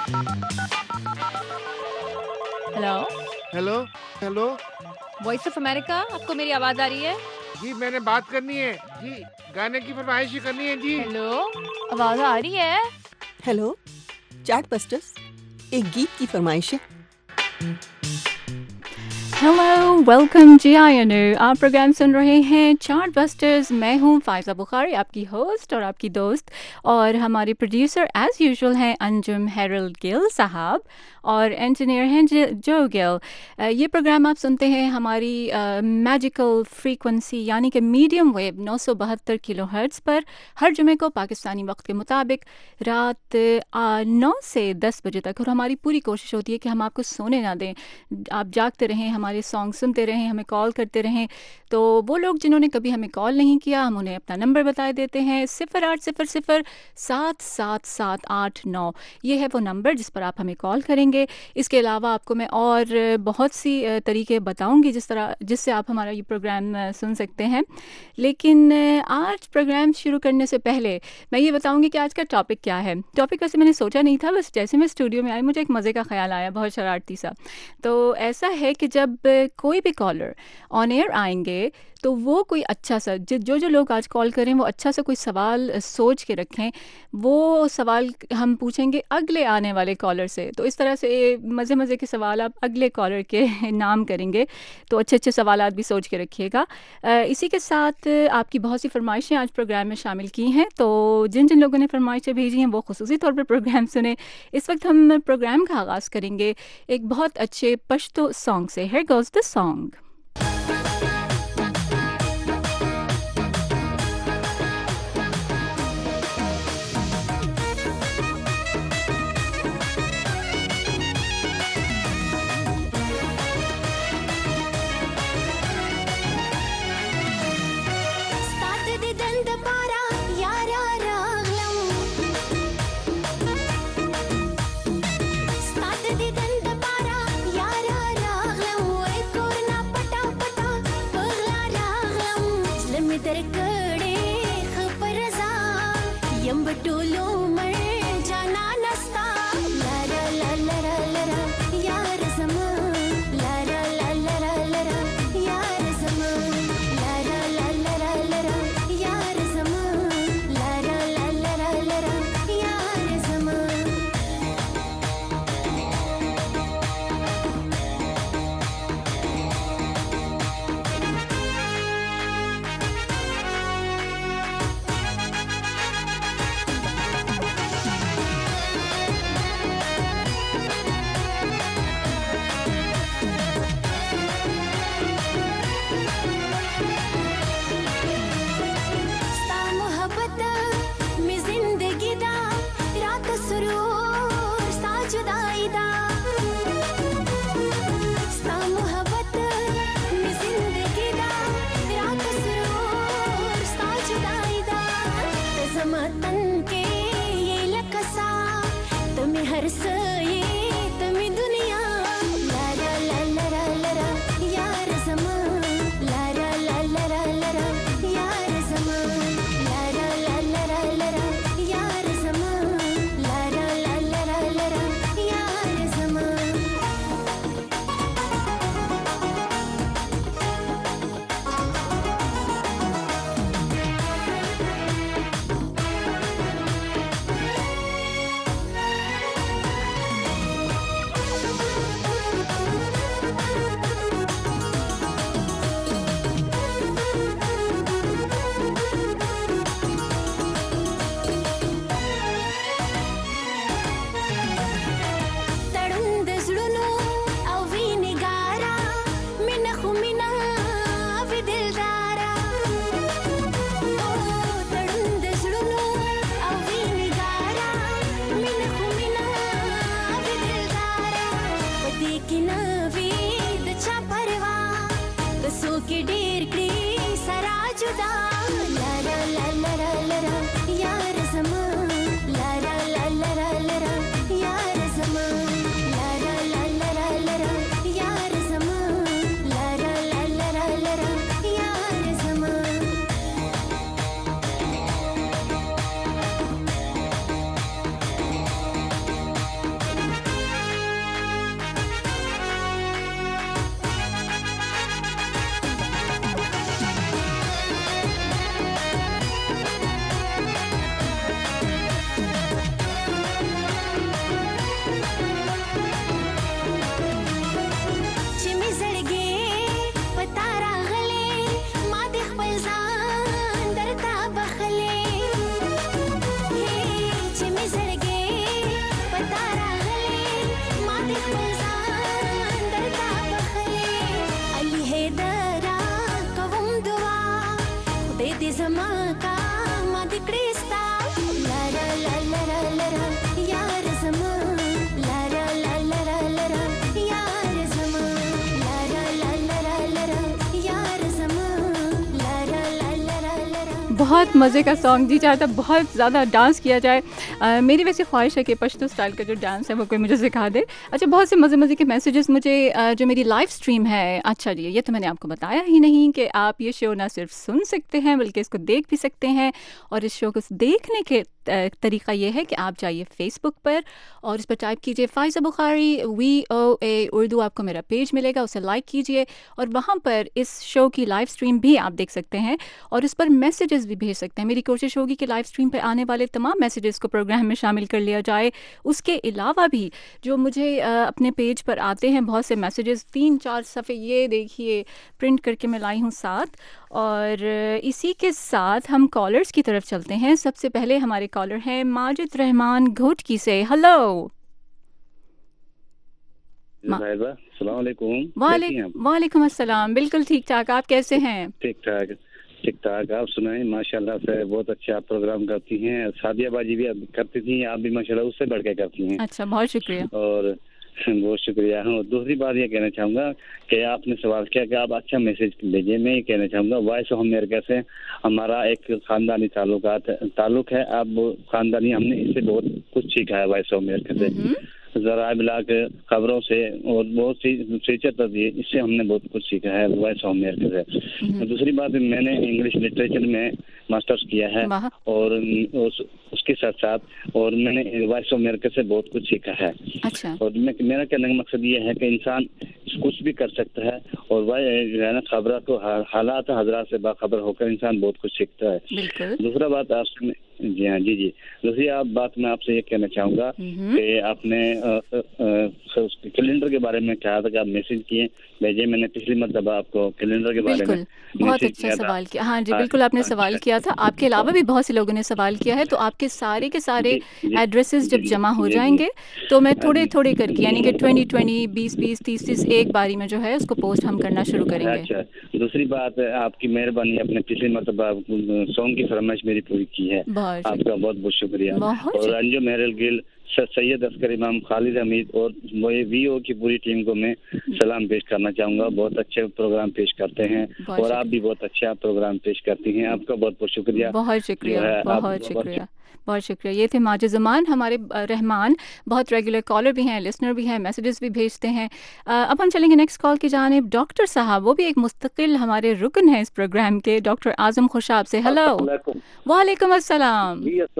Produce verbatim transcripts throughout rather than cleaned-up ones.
Hello. Hello hello Voice of America, आपको मेरी आवाज आ रही है? जी, मैंने बात करनी है जी, गाने की फरमाइश ही करनी है जी। हेलो, आवाज आ रही है? हेलो, चैट बस्टर्स, एक गीत की फरमाइश है। हेलो, वेलकम जी आयनु। आप प्रोग्राम सुन रहे हैं चार्ट बस्टर्स। मैं हूँ फायजा बुखारी, आपकी होस्ट और आपकी दोस्त, और हमारे प्रोड्यूसर एज़ यूजुअल हैं अंजुम हेरल्ड गिल साहब, और इंजीनियर हैं जो गिल। अ, ये प्रोग्राम आप सुनते हैं हमारी मैजिकल फ्रीक्वेंसी यानी कि मीडियम वेव नौ सौ बहत्तर किलो हर्ट्ज़ पर हर जुमे को पाकिस्तानी वक्त के मुताबिक रात आ, नौ से दस बजे तक। और हमारी पूरी कोशिश होती है कि हम आपको सोने ना दें, आप जागते रहें, हमारे सॉन्ग सुनते रहें, हमें कॉल करते रहें। तो वो लोग जिन्होंने कभी हमें कॉल नहीं किया, हम उन्हें अपना नंबर बता देते हैं, सिफर आठ सिफर सिफर सात सात सात आठ नौ। ये है वो नंबर जिस पर आप हमें कॉल करेंगे। इसके अलावा आपको मैं और बहुत सी अ, तरीके बताऊंगी जिस तरह जिससे आप हमारा ये प्रोग्राम अ, सुन सकते हैं। लेकिन अ, आज प्रोग्राम शुरू करने से पहले मैं ये बताऊंगी कि आज का टॉपिक क्या है। टॉपिक वैसे मैंने सोचा नहीं था, बस जैसे मैं स्टूडियो में आई मुझे एक मज़े का ख्याल आया, बहुत शरारती सा। तो ऐसा है कि जब कोई भी कॉलर ऑन एयर आएंगे तो वो कोई अच्छा सा जो जो जो लोग आज कॉल करें वो अच्छा सा कोई सवाल सोच के रखें। वो सवाल हम पूछेंगे अगले आने वाले कॉलर से। तो इस तरह से मज़े मज़े के सवाल आप अगले कॉलर के नाम करेंगे। तो अच्छे अच्छे सवाल भी सोच के रखिएगा। अ, इसी के साथ आपकी बहुत सी फरमाइशें आज प्रोग्राम में शामिल की हैं, तो जिन जिन लोगों ने फरमाइशें भेजी हैं वो खुसूसी तौर पर प्रोग्राम सुने। इस वक्त हम प्रोग्राम का आगाज़ करेंगे एक बहुत अच्छे पश्तो सॉन्ग से। Here goes the song. बहुत मज़े का सॉन्ग, जी चाहता बहुत ज़्यादा डांस किया जाए। अ, मेरी वैसे ख्वाहिश है कि पश्तो स्टाइल का जो डांस है वो कोई मुझे सिखा दे। अच्छा, बहुत से मज़े मज़े के मैसेजेस मुझे अ, जो मेरी लाइव स्ट्रीम है, अच्छा जी, ये तो मैंने आपको बताया ही नहीं कि आप ये शो ना सिर्फ सुन सकते हैं बल्कि इसको देख भी सकते हैं। और इस शो को देखने के अ, तरीका ये है कि आप जाइए फेसबुक पर और इस पर टाइप कीजिए Faiza Bukhari V O A Urdu, आपको मेरा पेज मिलेगा, उसे लाइक कीजिए और वहाँ पर इस शो की लाइव स्ट्रीम भी आप देख सकते हैं और इस पर मैसेजेस भी भेज सकते हैं। मेरी कोशिश होगी कि लाइव स्ट्रीम पर आने वाले तमाम मैसेजेस को प्रोग्राम में शामिल कर लिया जाए। उसके अलावा भी जो मुझे अ, अपने पेज पर आते हैं बहुत से मैसेजेस, तीन चार सफ़े ये देखिए प्रिंट करके मैं लाई हूँ साथ। और इसी के साथ हम कॉलर्स की तरफ चलते हैं। सबसे पहले हमारे कॉलर हैं माजिद रहमान घोटकी से। हेलो मा- अस्सलाम वालेकुम। वाले कैसी हैं आप? वालेकुम अस्सलाम, बिल्कुल ठीक ठाक, आप कैसे हैं? ठीक ठाक ठीक ठाक। आप सुनाएं, माशाल्लाह से बहुत अच्छा आप प्रोग्राम करती हैं। सादिया बाजी भी आप करती थी, आप भी माशाल्लाह उससे बढ़ के करती हैं। अच्छा, बहुत शुक्रिया। और बहुत शुक्रिया। हाँ, दूसरी बात ये कहना चाहूँगा कि आपने सवाल किया कि आप अच्छा मैसेज भेजिए। मैं ये कहना चाहूँगा वॉइस ऑफ अमेरिका से हमारा एक ख़ानदानी ताल्लुकात ताल्लुक है। अब ख़ानदानी हमने इससे बहुत कुछ सीखा है वॉइस ऑफ अमेरिका से, हम्म, ज़रा बिला के खबरों से और बहुत सी फीचर तक दिए, इससे हमने बहुत कुछ सीखा है वॉइस ऑफ अमेरिका से। हम्म, दूसरी बात, मैंने इंग्लिश लिटरेचर में मास्टर्स किया है वाह, और उस, उसके साथ साथ और मैंने वॉइस ऑफ अमेरिका से बहुत कुछ सीखा है। अच्छा, और मैं मेरा कहने का मकसद ये है कि इंसान कुछ भी कर सकता है और वह जो है ना खबर को हा- हालात हजरात से बाखबर होकर इंसान बहुत कुछ सीखता है। बिल्कुल। दूसरा बात आपसे मैं जी हाँ जी जी दूसरी आप बात मैं आपसे ये कहना चाहूँगा हम्म, कि आपने कैलेंडर के बारे में कहा था कि आप मैसेज किए भेजे। मैंने पिछली मरतबा आपको कैलेंडर के बारे में बिल्कुल, बहुत मैसेज अच्छा किया था। सवाल किया। हाँ जी, हाँ, बिल्कुल आपने सवाल अच्छा, किया था। आपके अलावा भी बहुत से लोगों ने सवाल किया है, तो आपके सारे के सारे जी जी एड्रेसेस जी जब जमा हो जी जी जाएंगे तो मैं हाँ थोड़े जी। थोड़े करके, यानी कि ट्वेंटी ट्वेंटी बीस बीस तीस तीस एक बारी में जो है उसको पोस्ट हम करना शुरू करेंगे। अच्छा, दूसरी बात आपकी मेहरबानी, अपने पिछली मरतबा सॉन्ग की फरमाइश मेरी पूरी की है, बहुत आपका शुक्रिया, बहुत बहुत शुक्रिया। बहुत और शुक्रिया। अंजुम मेहरल गिल, सैयद अस्कर इमाम, खालिद हमीद और वो वीओ की पूरी टीम को मैं सलाम पेश करना चाहूँगा। बहुत अच्छे प्रोग्राम पेश करते हैं बहुत और आप शुक्रिया, भी बहुत अच्छा प्रोग्राम पेश करती हैं। आपका बहुत बहुत शुक्रिया। बहुत जो शुक्रिया, है आप बहुत शुक्रिया, बहुत शुक्रिया। ये थे माजिद ज़मान, हमारे अ, रहमान, बहुत रेगुलर कॉलर भी हैं, लिसनर भी हैं, मैसेजेस भी भेजते हैं। अ, अब हम चलेंगे नेक्स्ट कॉल की जानिब। डॉक्टर साहब, वो भी एक मुस्तकिल हमारे रुकन हैं इस प्रोग्राम के, डॉक्टर आज़म खुशाब से। हेलो अस्सलामुअलैकुम। वालेकुम अस्सलाम। जी अस्सलाम।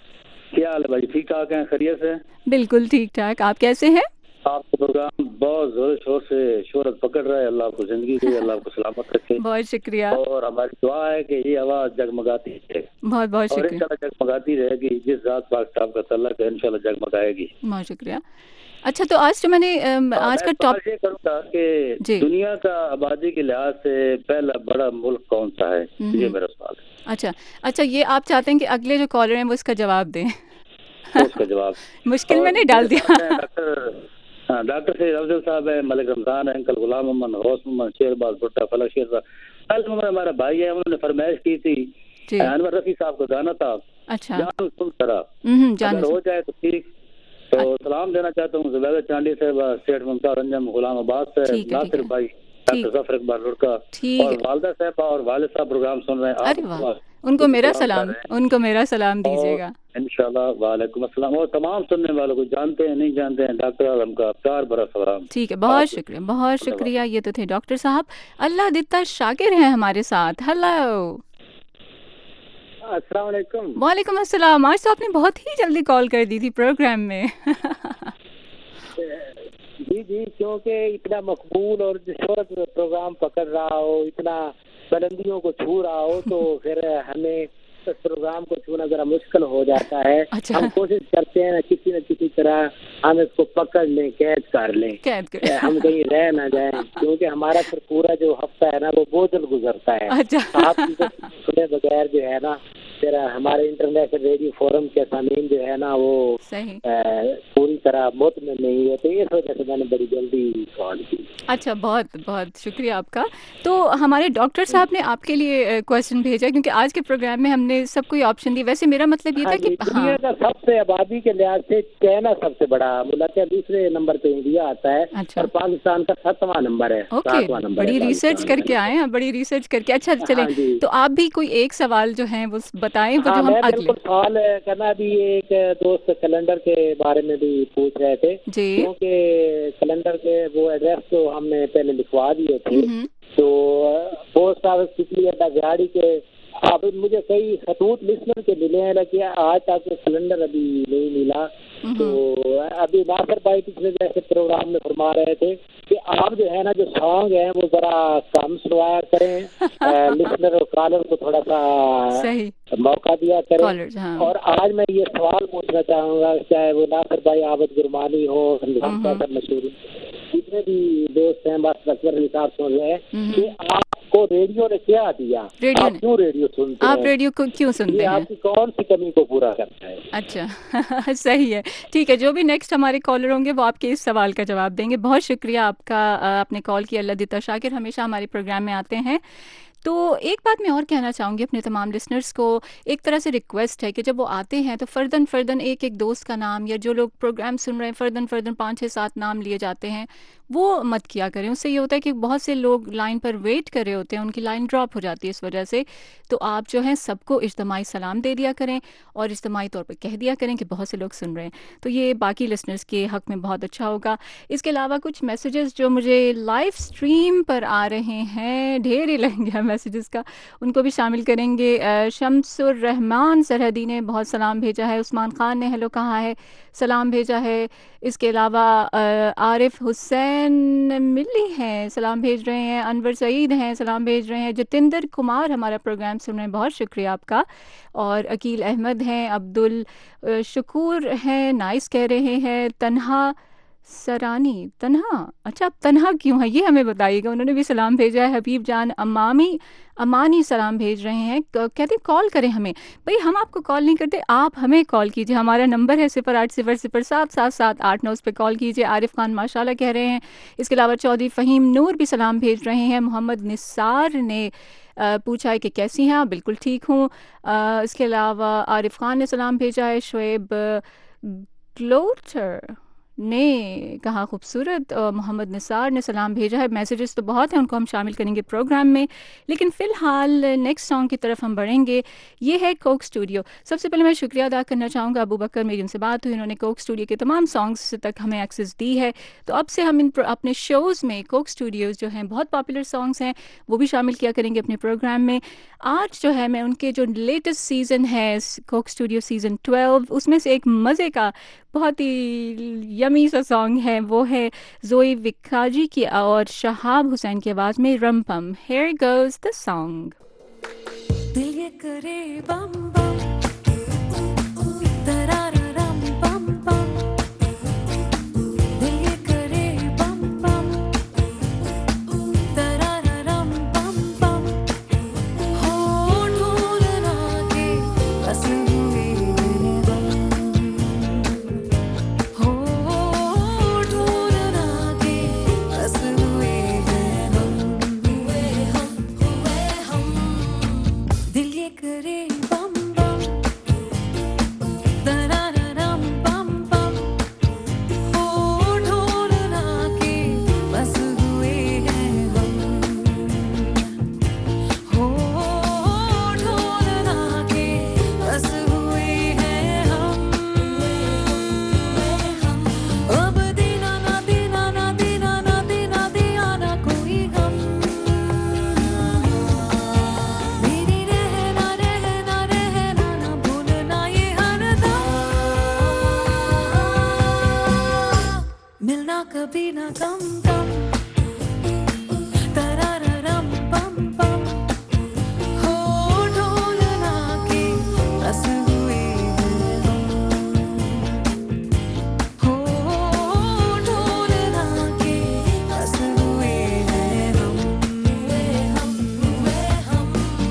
क्या हाल है भाई? ठीक ठाक हैं? खैरियत से? बिल्कुल ठीक ठाक, आप कैसे हैं? आपका प्रोग्राम बहुत जोर शोर से शोहरत पकड़ रहा है। अल्लाह आपको जिंदगी दे, अल्लाह आपको सलामत रखे। बहुत शुक्रिया, और हमारी दुआ है कि ये आवाज जगमगाती है बहुत बहुत और शुक्रिया, इंशाल्लाह जगमगाती रहेगी। जिस जात पाक साहब का तल्लक है इंशाल्लाह जगमगाएगी। बहुत शुक्रिया। अच्छा, तो आज जो मैंने अम, और आज मैं का सवाल टॉप ये करूंगा कि जी, दुनिया का आबादी के लिहाज से पहला बड़ा मुल्क कौन सा है? हम्म, ये मेरा सवाल है। अच्छा अच्छा, ये आप चाहते हैं कि अगले जो कॉलर हैं वो इसका जवाब दें? तो उसका जवाब मुश्किल में और नहीं डाल मेरे दिया। साथ हैं डॉक्टर हाँ, डॉक्टर सैयद अफजल साहब है, मलिक रमजान है, अंकल गुलाम मोहम्मद, हौस मोहम्मद, शेरबाज भुट्टा, फलक शेरबाज। कल उन्होंने हमारा भाई है, उन्होंने फरमाइश की थी जी, अनवर रफी साहब का गाना था अच्छा, जान तुम जरा, हम्म, जाने अगर से हो जाए तो ठीक। तो सलाम देना चाहता हूँ जुबैदा चांडी साहब, सेठ मुमताज अंजम, गुलाम अब्बास साहब, ठीक है, ठीक नासिर है, भाई, ठीक, डॉक्टर जफर इकबाल लुड़का ठीक और है। वालदा साहब और वालिद साहब प्रोग्राम सुन रहे हैं। अरे आप वाह, उनको मेरा सलाम कर सलाम, रहे हैं उनको मेरा सलाम और दीजिएगा। इंशाल्लाह वालेकुम अस्सलाम। और तमाम सुनने वालों को जानते हैं नहीं जानते हैं, डॉक्टर आजम का प्यार भरा सलाम। ठीक है, बहुत आप शुक्रिया, बहुत धन्यवाद। शुक्रिया। ये तो थे डॉक्टर साहब। अल्लाह दित्ता शाकिर हैं हमारे साथ। हेलो अस्सलाम वालेकुम। वालेकुम अस्सलाम। आज तो आपने बहुत ही जल्दी कॉल कर दी थी प्रोग्राम में। जी जी, क्योंकि इतना मकबूल और शोहरत प्रोग्राम पकड़ रहा हो, इतना बुलंदियों को छू रहा हो, तो फिर हमें इस प्रोग्राम को छूना जरा मुश्किल हो जाता है। अच्छा, हम कोशिश करते हैं किसी न किसी तरह हम इसको पकड़ लें, कैद कर लें, कैद कर। हम कहीं रह ना जाएं, क्योंकि हमारा फिर पूरा जो हफ्ता है ना वो बोझल गुजरता है। अच्छा, आप सुने बगैर जो है ना फिर हमारे इंटरनेशनल रेडियो फोरम के सामीन जो है ना वो सही। अ, पूरी तरह मुतमिन नहीं है, तो इस वजह से मैंने बड़ी जल्दी कॉल की। अच्छा, बहुत बहुत शुक्रिया आपका। तो हमारे डॉक्टर साहब ने आपके लिए क्वेश्चन भेजा, क्योंकि आज के प्रोग्राम में हमने सबको ये ऑप्शन दी। वैसे मेरा मतलब ये हाँ था कि जी, दुनिया हाँ, का सबसे आबादी के लिहाज से चाइना सबसे बड़ा हमारा मुल्क है, दूसरे नंबर पे इंडिया आता है। अच्छा। और पाकिस्तान का सातवां नंबर है। ओके, सातवां नंबर बड़ी है रिसर्च पाकिस्तान करके का। आए हैं, बड़ी रिसर्च करके। अच्छा चले, हाँ जी। तो आप भी कोई एक सवाल जो है वो बताएं, वो हाँ, जो हम मैं अगले बिल्कुल सवाल करना भी, एक दोस्त कैलेंडर के बारे में भी पूछ रहे थे, जी। क्योंकि कैलेंडर के वो एड्रेस तो हमने पहले लिखवा दिए थे, हम्म, तो पोस्ट ऑफिस पिछली अड्डा गाड़ी के, अब मुझे कई खतूत लिस्टर के मिले हैं, लेकिन आज तक कैलेंडर अभी नहीं मिला। तो अभी नासिर भाई पिछले जैसे प्रोग्राम में फरमा रहे थे कि आप जो है ना, जो सॉन्ग है वो जरा कम सुनवाया करें, लिस्टर और कॉलर को थोड़ा सा सही मौका दिया करें। कॉलर्स, हाँ। और आज मैं ये सवाल पूछना चाहूंगा, चाहे वो नासिर भाई, आबद गुरमानी हो, मशहूर जितने भी दोस्त हैं, बस अकबर निसाब सुन रहे हैं कि आपको रेडियो ने क्या दिया, रेडियो आप ने क्यों रेडियो सुनते आप हैं, रेडियो को क्यों सुनते ये हैं? आपकी कौन सी कमी को पूरा करता है? अच्छा सही है, ठीक है। जो भी नेक्स्ट हमारे कॉलर होंगे वो आपके इस सवाल का जवाब देंगे। बहुत शुक्रिया आपका, आपने कॉल किया। लदिता शाकिर हमेशा हमारे प्रोग्राम में आते हैं। तो एक बात मैं और कहना चाहूँगी अपने तमाम लिसनर्स को, एक तरह से रिक्वेस्ट है कि जब वो आते हैं तो फ़र्दन फ़र्दन एक एक दोस्त का नाम, या जो लोग प्रोग्राम सुन रहे हैं फ़र्दन फ़र्दन पाँच छः सात नाम लिए जाते हैं, वो मत किया करें। उससे ये होता है कि बहुत से लोग लाइन पर वेट कर रहे होते हैं, उनकी लाइन ड्रॉप हो जाती है इस वजह से। तो आप जो है सबको इज्तिमाई सलाम दे दिया करें और इज्तिमाई तौर पर कह दिया करें कि बहुत से लोग सुन रहे हैं, तो ये बाकी लिसनर्स के हक़ में बहुत अच्छा होगा। इसके अलावा कुछ मैसेजेस जो मुझे लाइव स्ट्रीम पर आ रहे हैं, ढेर ही लग गया मैसेजेस का, उनको भी शामिल करेंगे। शम्सुर रहमान सरहदी ने बहुत सलाम भेजा है, उस्मान ख़ान ने हेलो कहा है, सलाम भेजा है। इसके अलावा आरिफ हुसैन मिली हैं, सलाम भेज रहे हैं। अनवर सईद हैं, सलाम भेज रहे हैं। जतिंदर कुमार हमारा प्रोग्राम सुन रहे हैं, बहुत शुक्रिया आपका। और अकील अहमद हैं, अब्दुल शकूर हैं, नाइस कह रहे हैं। तन्हा सरानी, तन्हा, अच्छा अब तन्हा क्यों है ये हमें बताइएगा, उन्होंने भी सलाम भेजा है। हबीब जान अमामी अमानी सलाम भेज रहे हैं, कहते हैं कॉल करें हमें। भाई हम आपको कॉल नहीं करते, आप हमें कॉल कीजिए, हमारा नंबर है सिफर आठ सिफर सिफर सात सात सात आठ नौ, उस पर कॉल कीजिए। आरिफ खान माशाल्लाह कह रहे हैं। इसके अलावा चौधरी फ़हीम नूर भी सलाम भेज रहे हैं। मोहम्मद निसार ने आ, पूछा है कि कैसी हैं आप, बिल्कुल ठीक हूँ। इसके अलावा आरिफ खान ने सलाम भेजा है। शुएब ग्लोटर ने कहा खूबसूरत। मोहम्मद निसार ने सलाम भेजा है। मैसेजेस तो बहुत हैं, उनको हम शामिल करेंगे प्रोग्राम में, लेकिन फ़िलहाल नेक्स्ट सॉन्ग की तरफ हम बढ़ेंगे। ये है कोक स्टूडियो। सबसे पहले मैं शुक्रिया अदा करना चाहूँगा अबू बकर, मेरी उनसे बात हुई, उन्होंने कोक स्टूडियो के तमाम सॉन्ग्स तक हमें एक्सेस दी है। तो अब से हम इन अपने शोज़ में कोक स्टूडियोज़ जो हैं, बहुत पॉपुलर सॉन्ग्स हैं, वो भी शामिल किया करेंगे अपने प्रोग्राम में। आज जो है मैं उनके जो लेटेस्ट सीज़न है कोक स्टूडियो सीज़न ट्वेल्व, उसमें से एक मज़े का बहुत ही यमी सा सॉन्ग है, वो है जोई विक्काजी की और शहाब हुसैन की आवाज़ में रमपम। Here goes the song। दिल ये करे बम बम, तरारा रम बम बम, दिल ये करे बम बम, तरारा रम बम बम, हो ढूंढना के बस हुए हैं हम, हो ढूंढना के बस हुए हैं हम, हुए हम, हुए हम, दिल ये करे बम बम, तराराराम बम बम, हो ढूंढना के बस हुए हैं हम, हो ढूंढना के बस हुए हैं हम, अब दीना ना दीना ना दीना ना दीना दिया ना कोई गम, मेरी रहना रहना रहना ना भूलना ये हरदम, मिलना कभी ना कम कम, तरारारम बम बम, हो ढूंढना के बस हुए हैं हम, हो ढूंढना के बस हुए हैं हम, हुए हम, हुए हम,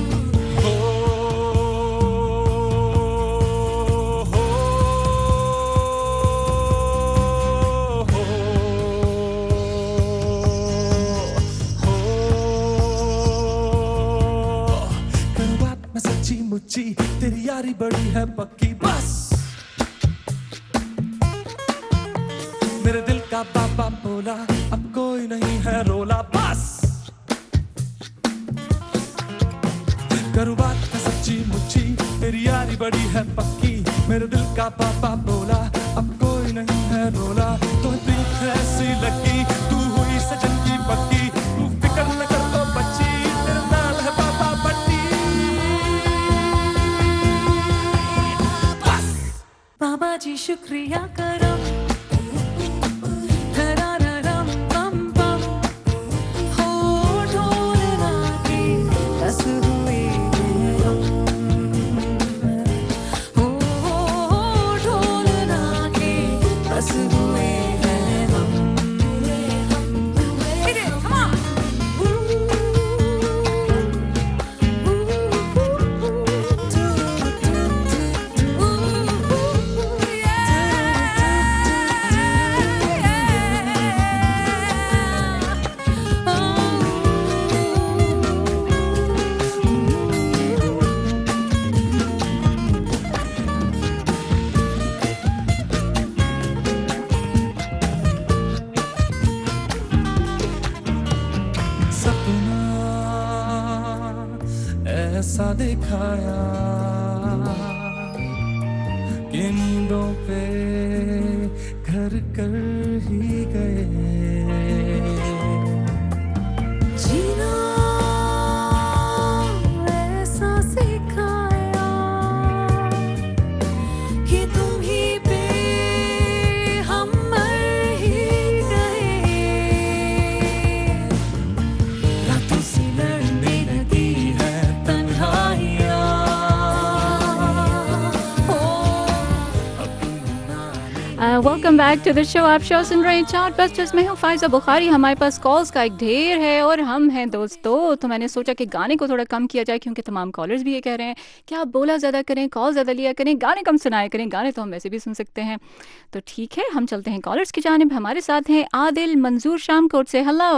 करूँ बात मैं सच्ची मुच्ची, तेरी यारी बड़ी है पक्की, बस का पापा बोला अब कोई नहीं है रोला बस करूँ बात है सच्ची मुच्ची तेरी यारी बड़ी है पक्की मेरे दिल का पापा बोला अब कोई नहीं है रोला तो प्रीत है ऐसी लगी तू हुई सजन की पक्की तू फिक्र न कर तो बच्ची तेरा नाम है पापा बट्टी बस बाबा जी शुक्रिया करो ऐसा दिखाया कि नींदों पे घर कर ही गए जीना ऐसा सिखाया कि तुम ही पे हम मर ही गए रातों से लड़ने लगी है welcome back to the show. आप शो सुन रहे हैं चार्ट बस्टर्स में हूँ फाइजा बुखारी। हमारे पास कॉल्स का एक ढेर है और हम हैं दोस्तों, तो मैंने सोचा कि गाने को थोड़ा कम किया जाए क्योंकि तमाम कॉलर्स भी ये कह रहे हैं कि आप बोला ज़्यादा करें, कॉल ज़्यादा लिया करें, गाने कम सुनाया करें। गाने तो हम वैसे भी सुन सकते हैं, तो ठीक है हम चलते हैं कॉलर्स की जानिब। हमारे साथ हैं आदिल मंजूर शामकोट से। हेलो।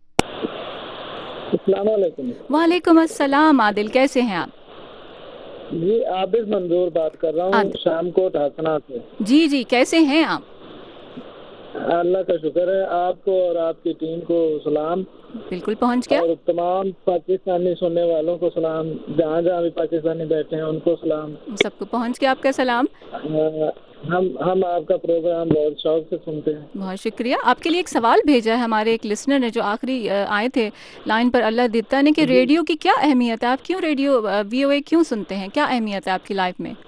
वालेकुम अस्सलाम। आदिल कैसे हैं आप? जी आबिद मंजूर बात कर रहा हूँ शामकोट हसना से। जी जी कैसे हैं आप? अल्लाह का शुक्र है, आपको और आपकी टीम को सलाम। बिल्कुल पहुंच गया। और तमाम पाकिस्तानी सुनने वालों को सलाम, जहाँ जहाँ भी पाकिस्तानी बैठे हैं उनको सलाम। सबको पहुंच गया आपका सलाम। हम हम आपका प्रोग्राम बहुत शौक से सुनते हैं। बहुत शुक्रिया। आपके लिए एक सवाल भेजा है हमारे एक लिसनर ने जो आखिरी आए थे लाइन पर, अल्लाह दित्ता ने, कि रेडियो की क्या अहमियत है, आप क्यों रेडियो वीओए क्यों सुनते हैं, क्या अहमियत है आपकी लाइफ में?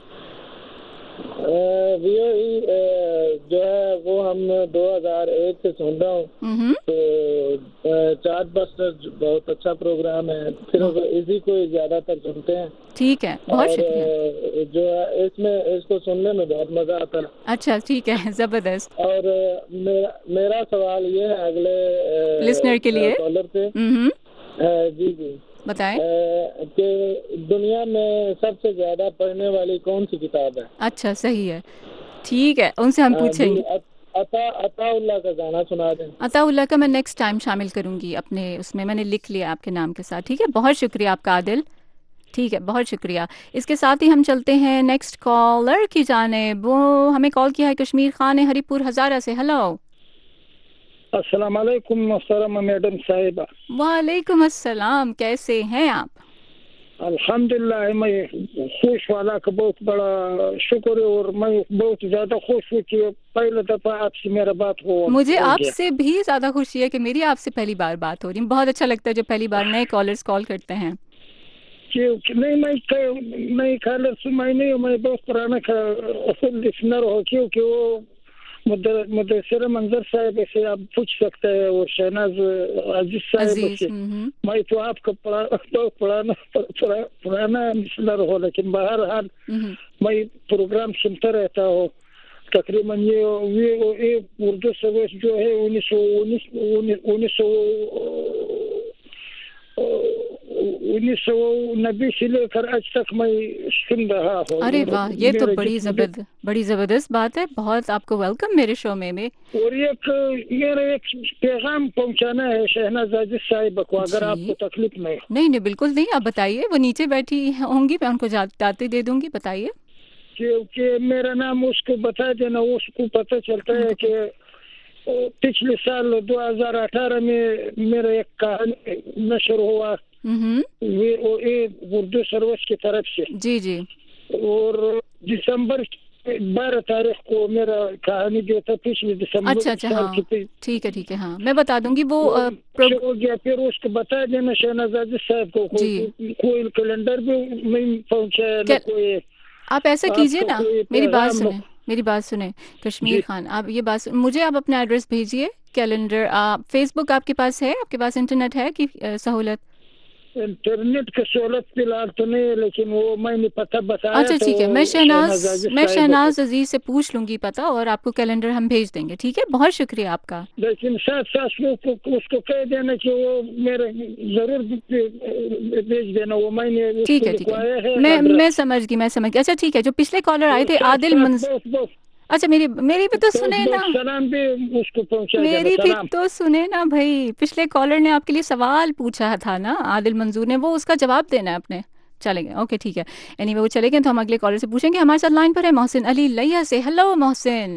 वीओई जो है वो हम दो हज़ार एक से सुन रहा हूँ, तो चार्ट बस्टर बहुत अच्छा प्रोग्राम है, फिर इसी को ज्यादातर सुनते हैं। ठीक है, बहुत शुक्रिया। जो है इसमें इसको सुनने में बहुत मजा आता है। अच्छा ठीक है, जबरदस्त। और मेरा मेरा सवाल ये है अगले लिसनर के लिए कॉलर पे, जी जी बताएं कि दुनिया में सबसे ज्यादा पढ़ने वाली कौन सी किताब है? अच्छा सही है, ठीक है उनसे हम पूछेंगे। अता अताउल्लाह का गाना सुना दें। अताउल्लाह का मैं नेक्स्ट टाइम शामिल करूंगी अपने उसमें, मैंने लिख लिया आपके नाम के साथ। ठीक है, बहुत शुक्रिया आपका आदिल। ठीक है, बहुत शुक्रिया। इसके साथ ही हम चलते हैं नेक्स्ट कॉलर की जानिब। वो हमें कॉल किया है कश्मीर खान ने हरिपुर हजारा से। हेलो। अस्सलाम वालेकुम मोहतरम मैडम साहिबा। वालेकुम अस्सलाम, कैसे हैं आप? अल्हम्दुलिल्लाह, मैं खुश वाला का बहुत बड़ा शुक्र है और मैं बहुत ज्यादा खुश हूँ कि पहले दफा आपसे मेरा बात हो। मुझे आपसे भी ज्यादा खुशी है कि मेरी आपसे पहली बार बात हो रही है। बहुत अच्छा लगता है जब पहली बार नए कॉलर्स कॉल करते हैं। नहीं मैं नई कॉलर मैं नहीं, मैं बहुत पुराना लिसनर हो, क्योंकि वो मुदस्सिर मंजर साहब से आप पूछ सकते हैं और शहनाज अजीज साहब से। मैं तो आपका बहुत पुराना पुराना लिसनर हो, लेकिन बहरहाल मैं प्रोग्राम सुनता रहता हूँ। तकरीबन ये ये उर्दू सर्विस जो है उन्नीस सौ उन्नीस उन्नीस सौ उन्नीस सौ नब्बे से लेकर आज तक मैं सुन रहा हूँ। अरे वाह, ये तो बड़ी जबरदस्त बड़ी जबरदस्त बात है। बहुत आपको वेलकम मेरे शो में में और एक मेरा एक पैगाम पहुंचाना है शहनाज अजीज साहिब को, अगर आपको तकलीफ नहीं। नहीं नहीं बिल्कुल नहीं, आप बताइए। वो नीचे बैठी होंगी, मैं उनको जाते दे दूंगी, बताइए। क्योंकि मेरा नाम उसको बता देना, उसको पता चलता है कि पिछले साल दो हज़ार अठारह में मेरा एक कहानी नशर हुआ, हम्म, वे वो ये उर्दू सर्विस की तरफ से, जी जी, और दिसंबर बारह तारीख को मेरा कहानी जो था पिछले दिसंबर अच्छा अच्छा, साल हाँ की थी, ठीक है ठीक है, हाँ मैं बता दूंगी वो अ, प्रो- वो हो गया। फिर उसको बता देना शहनाज आजिज साहब को, जी। कोई कोई कैलेंडर भी नहीं पहुंचाया, न क्या- कोई आप ऐसा आपका कीजिए ना, कोई मेरी बात पैगाम सुने, मेरी बात सुने कश्मीर जी। खान, आप ये बात सुन, मुझे आप अपना एड्रेस भेजिए, कैलेंडर, आप फेसबुक आपके पास है, आपके पास इंटरनेट है कि अ, सहूलत? इंटरनेट की सहूलत फिलहाल तो नहीं है, लेकिन वो मैंने पता बताया। अच्छा तो ठीक है, मैं शहनाज शहनाज आजिज मैं साहिबा शहनाज अजीज से पूछ लूंगी पता, और आपको कैलेंडर हम भेज देंगे, ठीक है? बहुत शुक्रिया आपका। को- लेकिन साथ साथ उसको उसको कह देना कि वो मेरे जरूर भेज देना, वो मैंने उसको ठीक है ठीक लिखवाया है, है मैं address। मैं समझ गई, मैं समझ गई। अच्छा ठीक है, जो पिछले कॉलर आए थे साथ- आदिल साथ मंस बस बस अच्छा मेरी मेरी भी तो बस सुने बस ना, सलाम भी उसको पहुंचा देना, मेरी भी सलाम। तो सुने ना भाई, पिछले कॉलर ने आपके लिए सवाल पूछा था ना, आदिल मंजूर ने, वो उसका जवाब देना है अपने। चले गए, ओके ठीक है, एनीवे वो चले गए तो हम अगले कॉलर से पूछेंगे। हमारे साथ लाइन पर है मोहसिन अली लैया से। हेलो मोहसिन।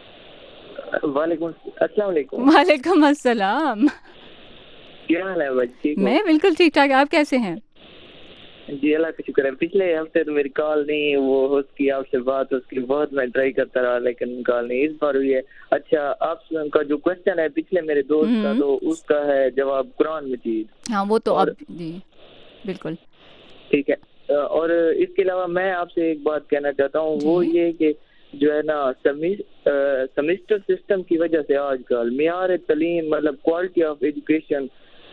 वालेकुम अस्सलाम वालेकुम। वालेकुम अस्सलाम। क्या हाल है बच्ची? मैं बिल्कुल ठीक ठाक, आप कैसे हैं? जी अल्लाह का शुक्र है। पिछले हफ्ते तो मेरी कॉल नहीं वो उसकी आपसे बात, उसकी बहुत मैं ट्राई करता रहा लेकिन कॉल नहीं, इस बार हुई है। अच्छा, आपका जो क्वेश्चन है पिछले मेरे दोस्त का, हम्म। तो उसका है जवाब कुरान मजीद। हाँ वो तो और- अब जी बिल्कुल ठीक है, और इसके अलावा मैं आपसे एक बात कहना चाहता हूँ, वो जी। ये कि जो है ना सेमेस्टर सिस्टम की वजह से आजकल मियार तलीम मतलब क्वालिटी ऑफ एजुकेशन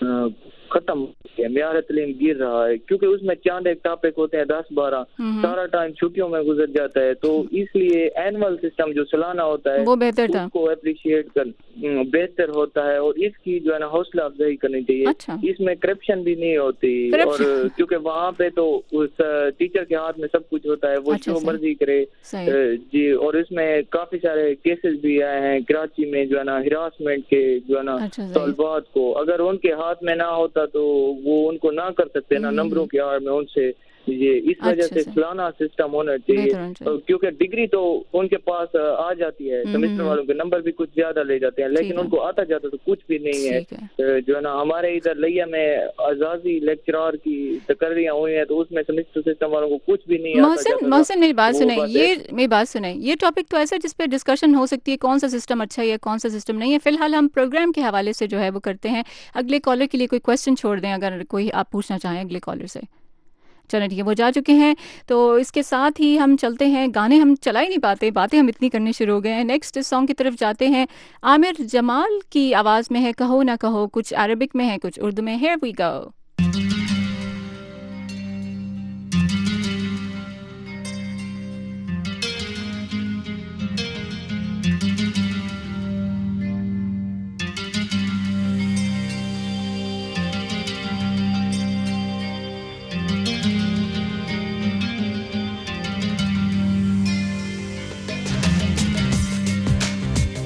खत्म हो गया, मियार तलीम गिर रहा है, क्योंकि उसमें चांद एक टॉपिक होते हैं दस बारह, हम्म। सारा टाइम छुट्टियों में गुजर जाता है। तो इसलिए एनुअल सिस्टम जो सालाना होता है वो बेहतर था। उसको अप्रिशिएट कर हम्म, बेहतर होता है, और इसकी जो है ना हौसला अफजाई करनी चाहिए। अच्छा। इसमें करप्शन भी नहीं होती, और Corruption- क्योंकि वहाँ पे तो उस टीचर के हाथ में सब कुछ होता है, वो अच्छा, जो सही। मर्जी करे। सही। अ, जी, और इसमें काफी सारे केसेस भी आए हैं कराची में जो है ना हिरासमेंट के, जो है ना अच्छा, सही। तलबात को अगर उनके हाथ में ना होता तो वो उनको ना कर सकते ना, हम्म। नंबरों की आड़ में उनसे ये इस वजह अच्छा, से सही। सालाना सिस्टम होना बेहतर होना चाहिए, चाहिए। क्योंकि डिग्री तो उनके पास अ, आ जाती है, हम्म, सेमेस्टर हम्म। वालों के नंबर भी कुछ ज्यादा ले जाते हैं, ठीक लेकिन है। उनको आता जाता तो कुछ भी नहीं है। ठीक है। अ, जो है ना हमारे इधर लिया में आजादी लेक्चरार की तकर्रियां हुई हैं, तो उसमें सेमेस्टर सिस्टम वालों को कुछ भी नहीं आता मोहसिन जाता था। मोहसिन मेरी बात वो सुने, बस ये एक- मेरी बात सुने, ये टॉपिक तो ऐसा है जिस पे डिस्कशन हो सकती है, कौन सा सिस्टम अच्छा है या कौन सा सिस्टम नहीं है। फिलहाल हम प्रोग्राम के हवाले से जो है वो करते हैं। अगले कॉलर के लिए कोई क्वेश्चन छोड़ दें अगर कोई आप पूछना चाहें अगले कॉलर से। चलो ठीक है, वो जा चुके हैं, तो इसके साथ ही हम चलते हैं। गाने हम चला ही नहीं पाते, बातें हम इतनी करनी शुरू हो गए हैं। नेक्स्ट सॉन्ग की तरफ जाते हैं। आमिर जमाल की आवाज़ में है कहो ना कहो, कुछ अरबिक में है कुछ उर्दू में। Here we go.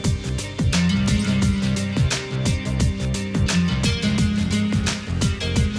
Thank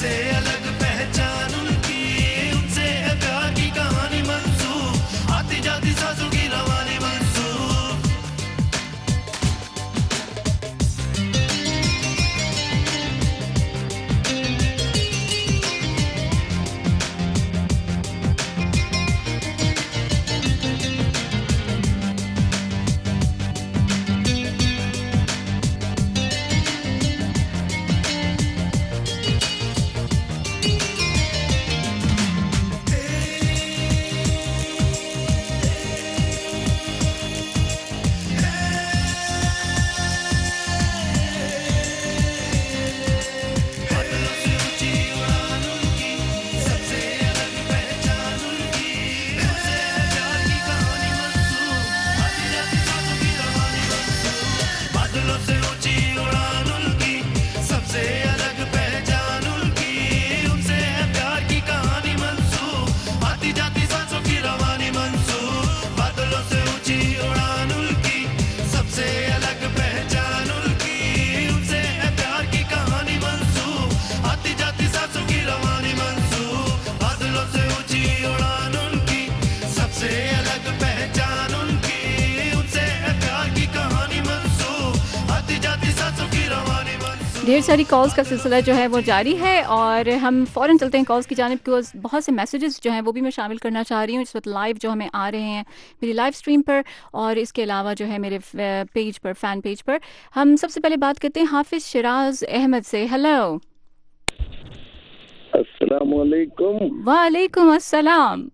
सबसे अलग पहचान उनकी, उनसे है प्यार की कहानी मंसूब, आती जाती सांसों की रवानी मंसूब। ढेर सारी कॉल्स का सिलसिला जो है वो जारी है और हम फ़ौरन चलते हैं कॉल्स की जानिब, बिकॉज बहुत से मैसेजेस जो हैं वो भी मैं शामिल करना चाह रही हूँ इस वक्त लाइव जो हमें आ रहे हैं मेरी लाइव स्ट्रीम पर और इसके अलावा जो है मेरे पेज पर, फ़ैन पेज पर। हम सबसे पहले बात करते हैं हाफिज़ शिराज अहमद से। हेलो। अस्सलाम वालेकुम। वालेकुम अस्सलाम।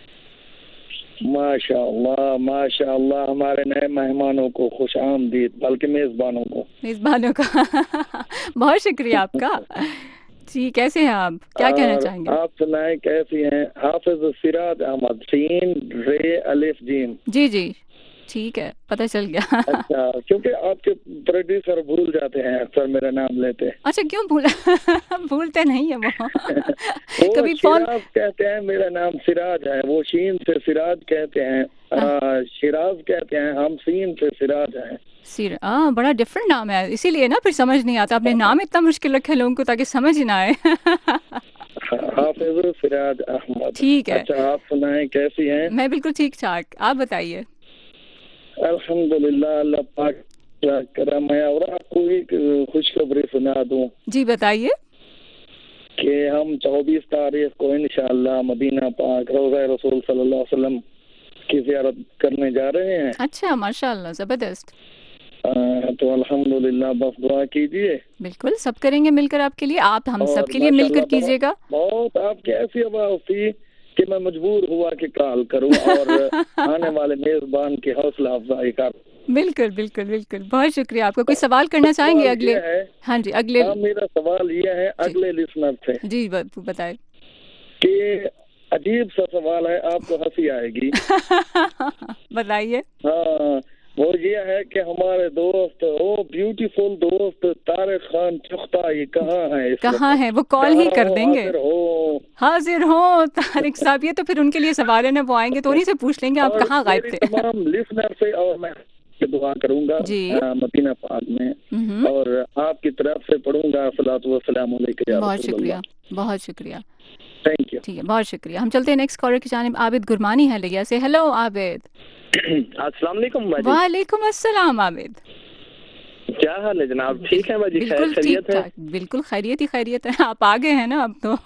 माशाअल्लाह माशाअल्लाह, हमारे नए मेहमानों को खुश आमदीद, बल्कि मेज़बानों को मेज़बानों का बहुत शुक्रिया आपका जी। कैसे हैं आप, क्या कहना चाहेंगे? आप सुनाए कैसी हैं? हाफिज सिराज अहमद, सीन रे अलिफ जीम। जी जी ठीक है, पता चल गया। अच्छा, क्योंकि आपके प्रोड्यूसर भूल जाते हैं अक्सर मेरा नाम लेते हैं। अच्छा, क्यों भूला? भूलते नहीं है वो। वो कभी फोन कहते हैं, मेरा नाम सिराज है, वो शीन से सिराज कहते हैं, आ, शिराज कहते हैं, हम सीन से सिराज हैं। सिर आ, बड़ा डिफरेंट नाम है, इसीलिए ना फिर समझ नहीं आता। अपने नाम इतना मुश्किल रखे लोगों को ताकि समझ ही ना आए। हाफिज सिराज अहमद। ठीक है। अच्छा, आप सुनाएं कैसी हैं? मैं बिल्कुल ठीक ठाक, आप बताइए। अल्हम्दुलिल्लाह, अल्लाह पाक का करम है। और आपको एक खुशखबरी सुना दूं। जी बताइए। कि हम चौबीस तारीख को इंशाअल्लाह मदीना पाक रोज़ा रसूल सल्लल्लाहु अलैहि वसल्लम की ज़ियारत करने जा रहे हैं। अच्छा, माशाअल्लाह, ज़बरदस्त। तो अल्हम्दुलिल्लाह, बस दुआ कीजिए। बिल्कुल, सब करेंगे मिलकर आपके लिए, आप हम सब के लिए मिलकर कीजिएगा। बहुत आपकी ऐसी आवाज़ थी कि मैं मजबूर हुआ कि कॉल करूं और आने वाले मेजबान की हौसला अफजाई कर। बिल्कुल बिल्कुल बिल्कुल, बहुत शुक्रिया आपका। कोई सवाल करना चाहेंगे अगले? हाँ जी, अगले। हाँ, मेरा सवाल ये है अगले लिसनर से। जी बताए। कि अजीब सा सवाल है, आपको हंसी आएगी। बताइए। हाँ, वो ये है कि हमारे दोस्त, ओ ब्यूटीफुल दोस्त तारिक खान चुख्ता, ये कहाँ है? कहाँ है? वो कॉल ही कर देंगे। हाजिर हो, हाजिर हो तारिक साहब। ये तो फिर उनके लिए सवाल है ना, वो आएंगे तो उन्हीं से पूछ लेंगे आप कहाँ गायब थे। तमाम लिसनर से और मैं दुआ करूंगा मदीना पाक में, और आपकी तरफ से पढ़ूंगा अस्सलातु वस्सलामु अलैका। बहुत शुक्रिया, बहुत शुक्रिया, थैंक यू। ठीक है, बहुत शुक्रिया। हम चलते हैं नेक्स्ट कॉलर की जानिब। आबिद गुरमानी है लिया से। हेलो आबिद। अस्सलाम वालेकुम बाजी। वालेकुम अस्सलाम आबिद, क्या हाल है जनाब? ठीक है बाजी, बिल्कुल खैरियत है? बिल्कुल खैरियत ही खैरियत है। आप आ गए हैं ना अब तो।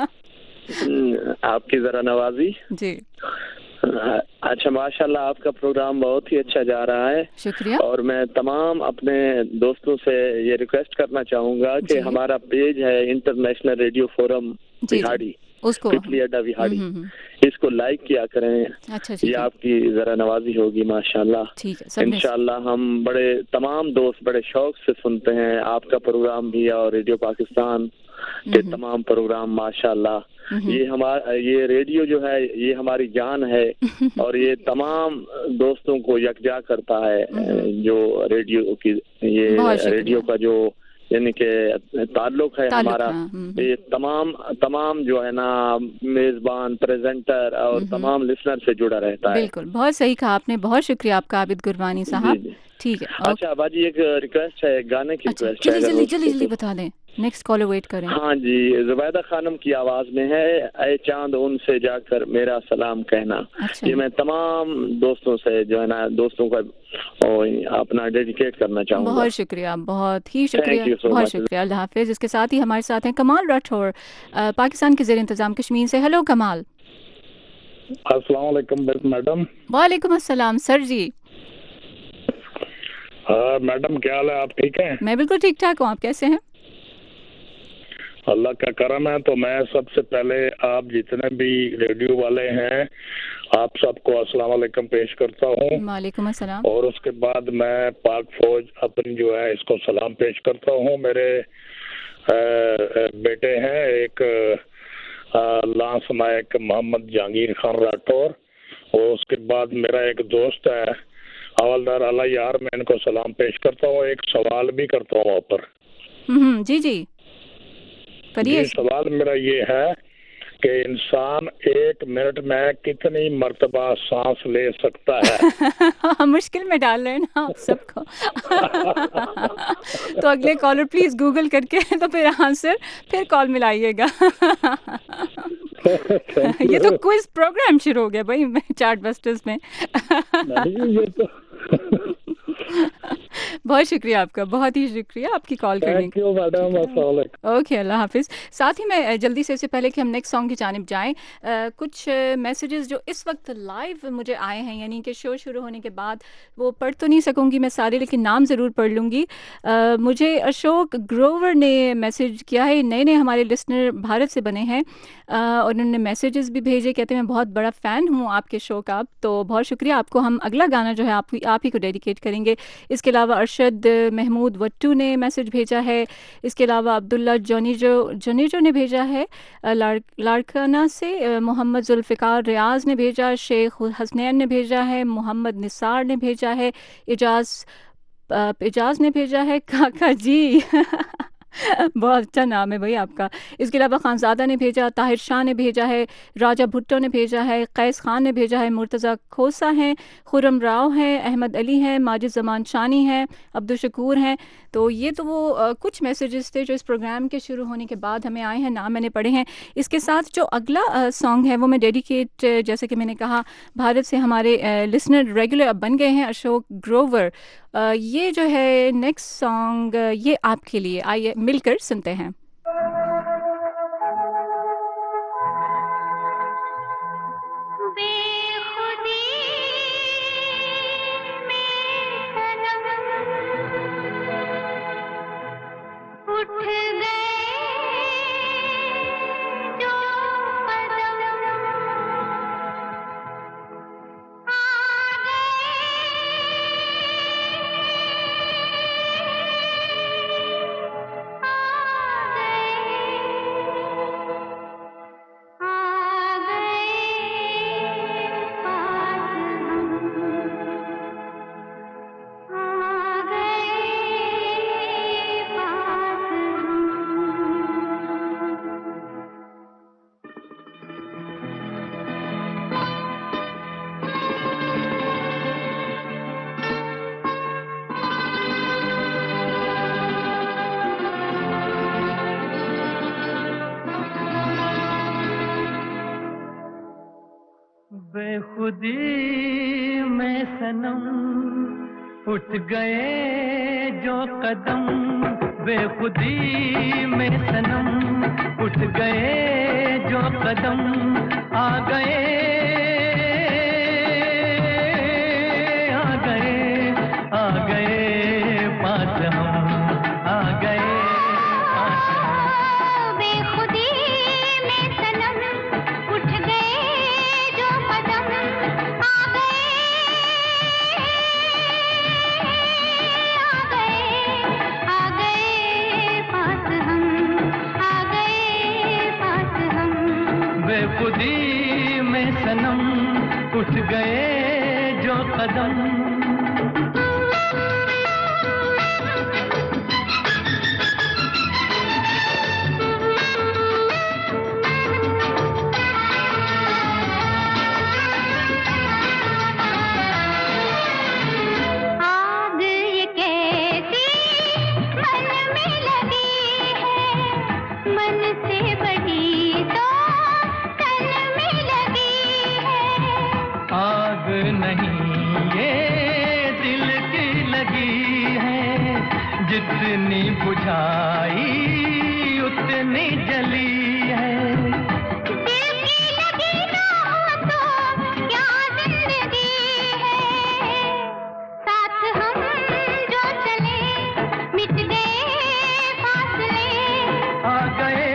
आपकी जरा नवाजी जी। अच्छा, माशाल्लाह, आपका प्रोग्राम बहुत ही अच्छा जा रहा है, शुक्रिया। और मैं तमाम अपने दोस्तों से ये रिक्वेस्ट करना चाहूंगा कि हमारा पेज है इंटरनेशनल रेडियो फोरम बिहाड़ी, उसको पिछली अड्डा बिहाड़ी, इसको लाइक किया करें। अच्छा, ये आपकी जरा नवाजी होगी माशाल्लाह। ठीक है, इंशाल्लाह हम बड़े तमाम दोस्त बड़े शौक से सुनते हैं आपका प्रोग्राम भी और रेडियो पाकिस्तान के तमाम प्रोग्राम माशाल्लाह। ये हमारा ये रेडियो जो है ये हमारी जान है, और ये तमाम दोस्तों को यकजा करता है। जो रेडियो की ये रेडियो का जो यानी कि ताल्लुक है हमारा, ये तमाम तमाम जो है ना मेजबान, प्रेजेंटर और तमाम लिसनर से जुड़ा रहता है। बिल्कुल, बहुत सही कहा आपने, बहुत शुक्रिया आपका आबिद गुरबानी साहब। ठीक है। अच्छा बाजी, एक रिक्वेस्ट है, गाने की रिक्वेस्ट है। जल्दी जल्दी जल्दी बता दें। नेक्स्ट कॉलर वेट करें। हाँ जी, जुबैदा खानम की आवाज में है, ऐ चांद उनसे जाकर मेरा सलाम कहना। अच्छा। ये मैं तमाम दोस्तों से जो है ना, दोस्तों का अपना डेडिकेट करना चाहूँगा। बहुत शुक्रिया, बहुत ही शुक्रिया, so बहुत much. शुक्रिया। अल्लाह हाफिज। इसके साथ ही हमारे साथ हैं कमाल राठौर, अ, पाकिस्तान के ज़ेर इंतज़ाम कश्मीर से। हेलो कमाल। अस्सलाम वालेकुम मैडम। वालेकुम अस्सलाम सर जी। हाँ मैडम, क्या हाल है? आप ठीक हैं? मैं बिल्कुल ठीक ठाक हूँ, आप कैसे हैं? अल्लाह का करम है। तो मैं सबसे पहले आप जितने भी रेडियो वाले हैं आप सबको अस्सलाम वालेकुम पेश करता हूँ। वालेकुम अस्सलाम। और उसके बाद मैं पाक फौज अपनी जो है इसको सलाम पेश करता हूँ। मेरे आ, बेटे हैं एक लांस नायक मोहम्मद जहांगीर खान राठौर, और उसके बाद मेरा एक दोस्त है हवलदार अला यार, मैं इनको सलाम पेश करता हूँ। एक सवाल भी करता हूँ वहाँ पर। हम्म, जी जी करिए। सवाल मेरा ये है कि इंसान एक मिनट में कितनी मर्तबा सांस ले सकता है? मुश्किल में डाल रहे हैं ना आप सबको। तो अगले कॉलर प्लीज गूगल करके तो फिर आंसर फिर कॉल मिलाइएगा। ये तो क्विज प्रोग्राम शुरू हो गया भाई चार्ट बस्टर्स में। नहीं, ये तो बहुत शुक्रिया आपका, बहुत ही शुक्रिया आपकी कॉल करने के लिए। ओके, अल्लाह हाफिज। साथ ही मैं जल्दी से इससे पहले कि हम नेक्स्ट सॉन्ग की जानिब जाएं, कुछ मैसेजेस जो इस वक्त लाइव मुझे आए हैं, यानी कि शो शुरू होने के बाद, वो पढ़ तो नहीं सकूंगी मैं सारे, लेकिन नाम ज़रूर पढ़ लूँगी। मुझे अशोक ग्रोवर ने मैसेज किया है, नए नए हमारे लिसनर भारत से बने हैं, और उन्होंने मैसेजेस भी भेजे, कहते हैं मैं बहुत बड़ा फ़ैन हूँ आपके शो का। तो बहुत शुक्रिया आपको। हम अगला गाना जो है आप आप ही को डेडिकेट करेंगे। इसके अलावा अरशद महमूद वट्टू ने मैसेज भेजा है। इसके अलावा अब्दुल्ला जोनीजो जोनीजो ने भेजा है लाड़ लाड़काना से। मोहम्मद जुल्फ़िकार रियाज ने भेजा, शेख हसनैन ने भेजा है, मोहम्मद निसार ने भेजा है, इजाज़ इजाज़ ने भेजा है, काका जी बहुत अच्छा नाम है भाई आपका। इसके अलावा खानज़ादा ने भेजा, ताहिर शाह ने भेजा है, राजा भुट्टो ने भेजा है, कैस खान ने भेजा है, मुर्तज़ा खोसा हैं, खुरम राव हैं, अहमद अली हैं, माजिद ज़मान शानी हैं, अब्दुल शकूर हैं। तो ये तो वो आ, कुछ मैसेजेस थे जो इस प्रोग्राम के शुरू होने के बाद हमें आए हैं, नाम मैंने पढ़े हैं। इसके साथ जो अगला सॉन्ग है वो मैं डेडिकेट, जैसे कि मैंने कहा, भारत से हमारे लिसनर रेगुलर अब बन गए हैं, अशोक ग्रोवर। आ, ये जो है नेक्स्ट सॉन्ग ये आपके लिए, आइए मिलकर सुनते हैं। बेखुदी में सनम उठ गए जो कदम, बेखुदी में सनम उठ गए जो कदम, आ गए आ गए आ गए पास हम, आ गए पास हम। बेखुदी में सनम उठ गए जो कदम, आ गए आ गए आ गए पास हम, आ गए पास हम। बेखुदी में सनम उठ गए जो कदम। आग ये कैसी मन में लगी है, मन से बड़ी तो तन में लगी है। आग नहीं ये दिल की लगी है, जितनी बुझाई उतनी जली है। दिल की लगी ना हो तो क्या जिंदगी है। साथ हम जो चले मिट गए फासले। आ गए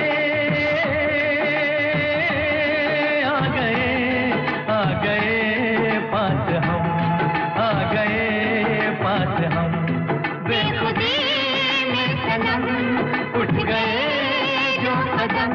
आ गए आ गए पास हम, आ गए पास हम। बेखुदी में सनम उठ गए जो कदम।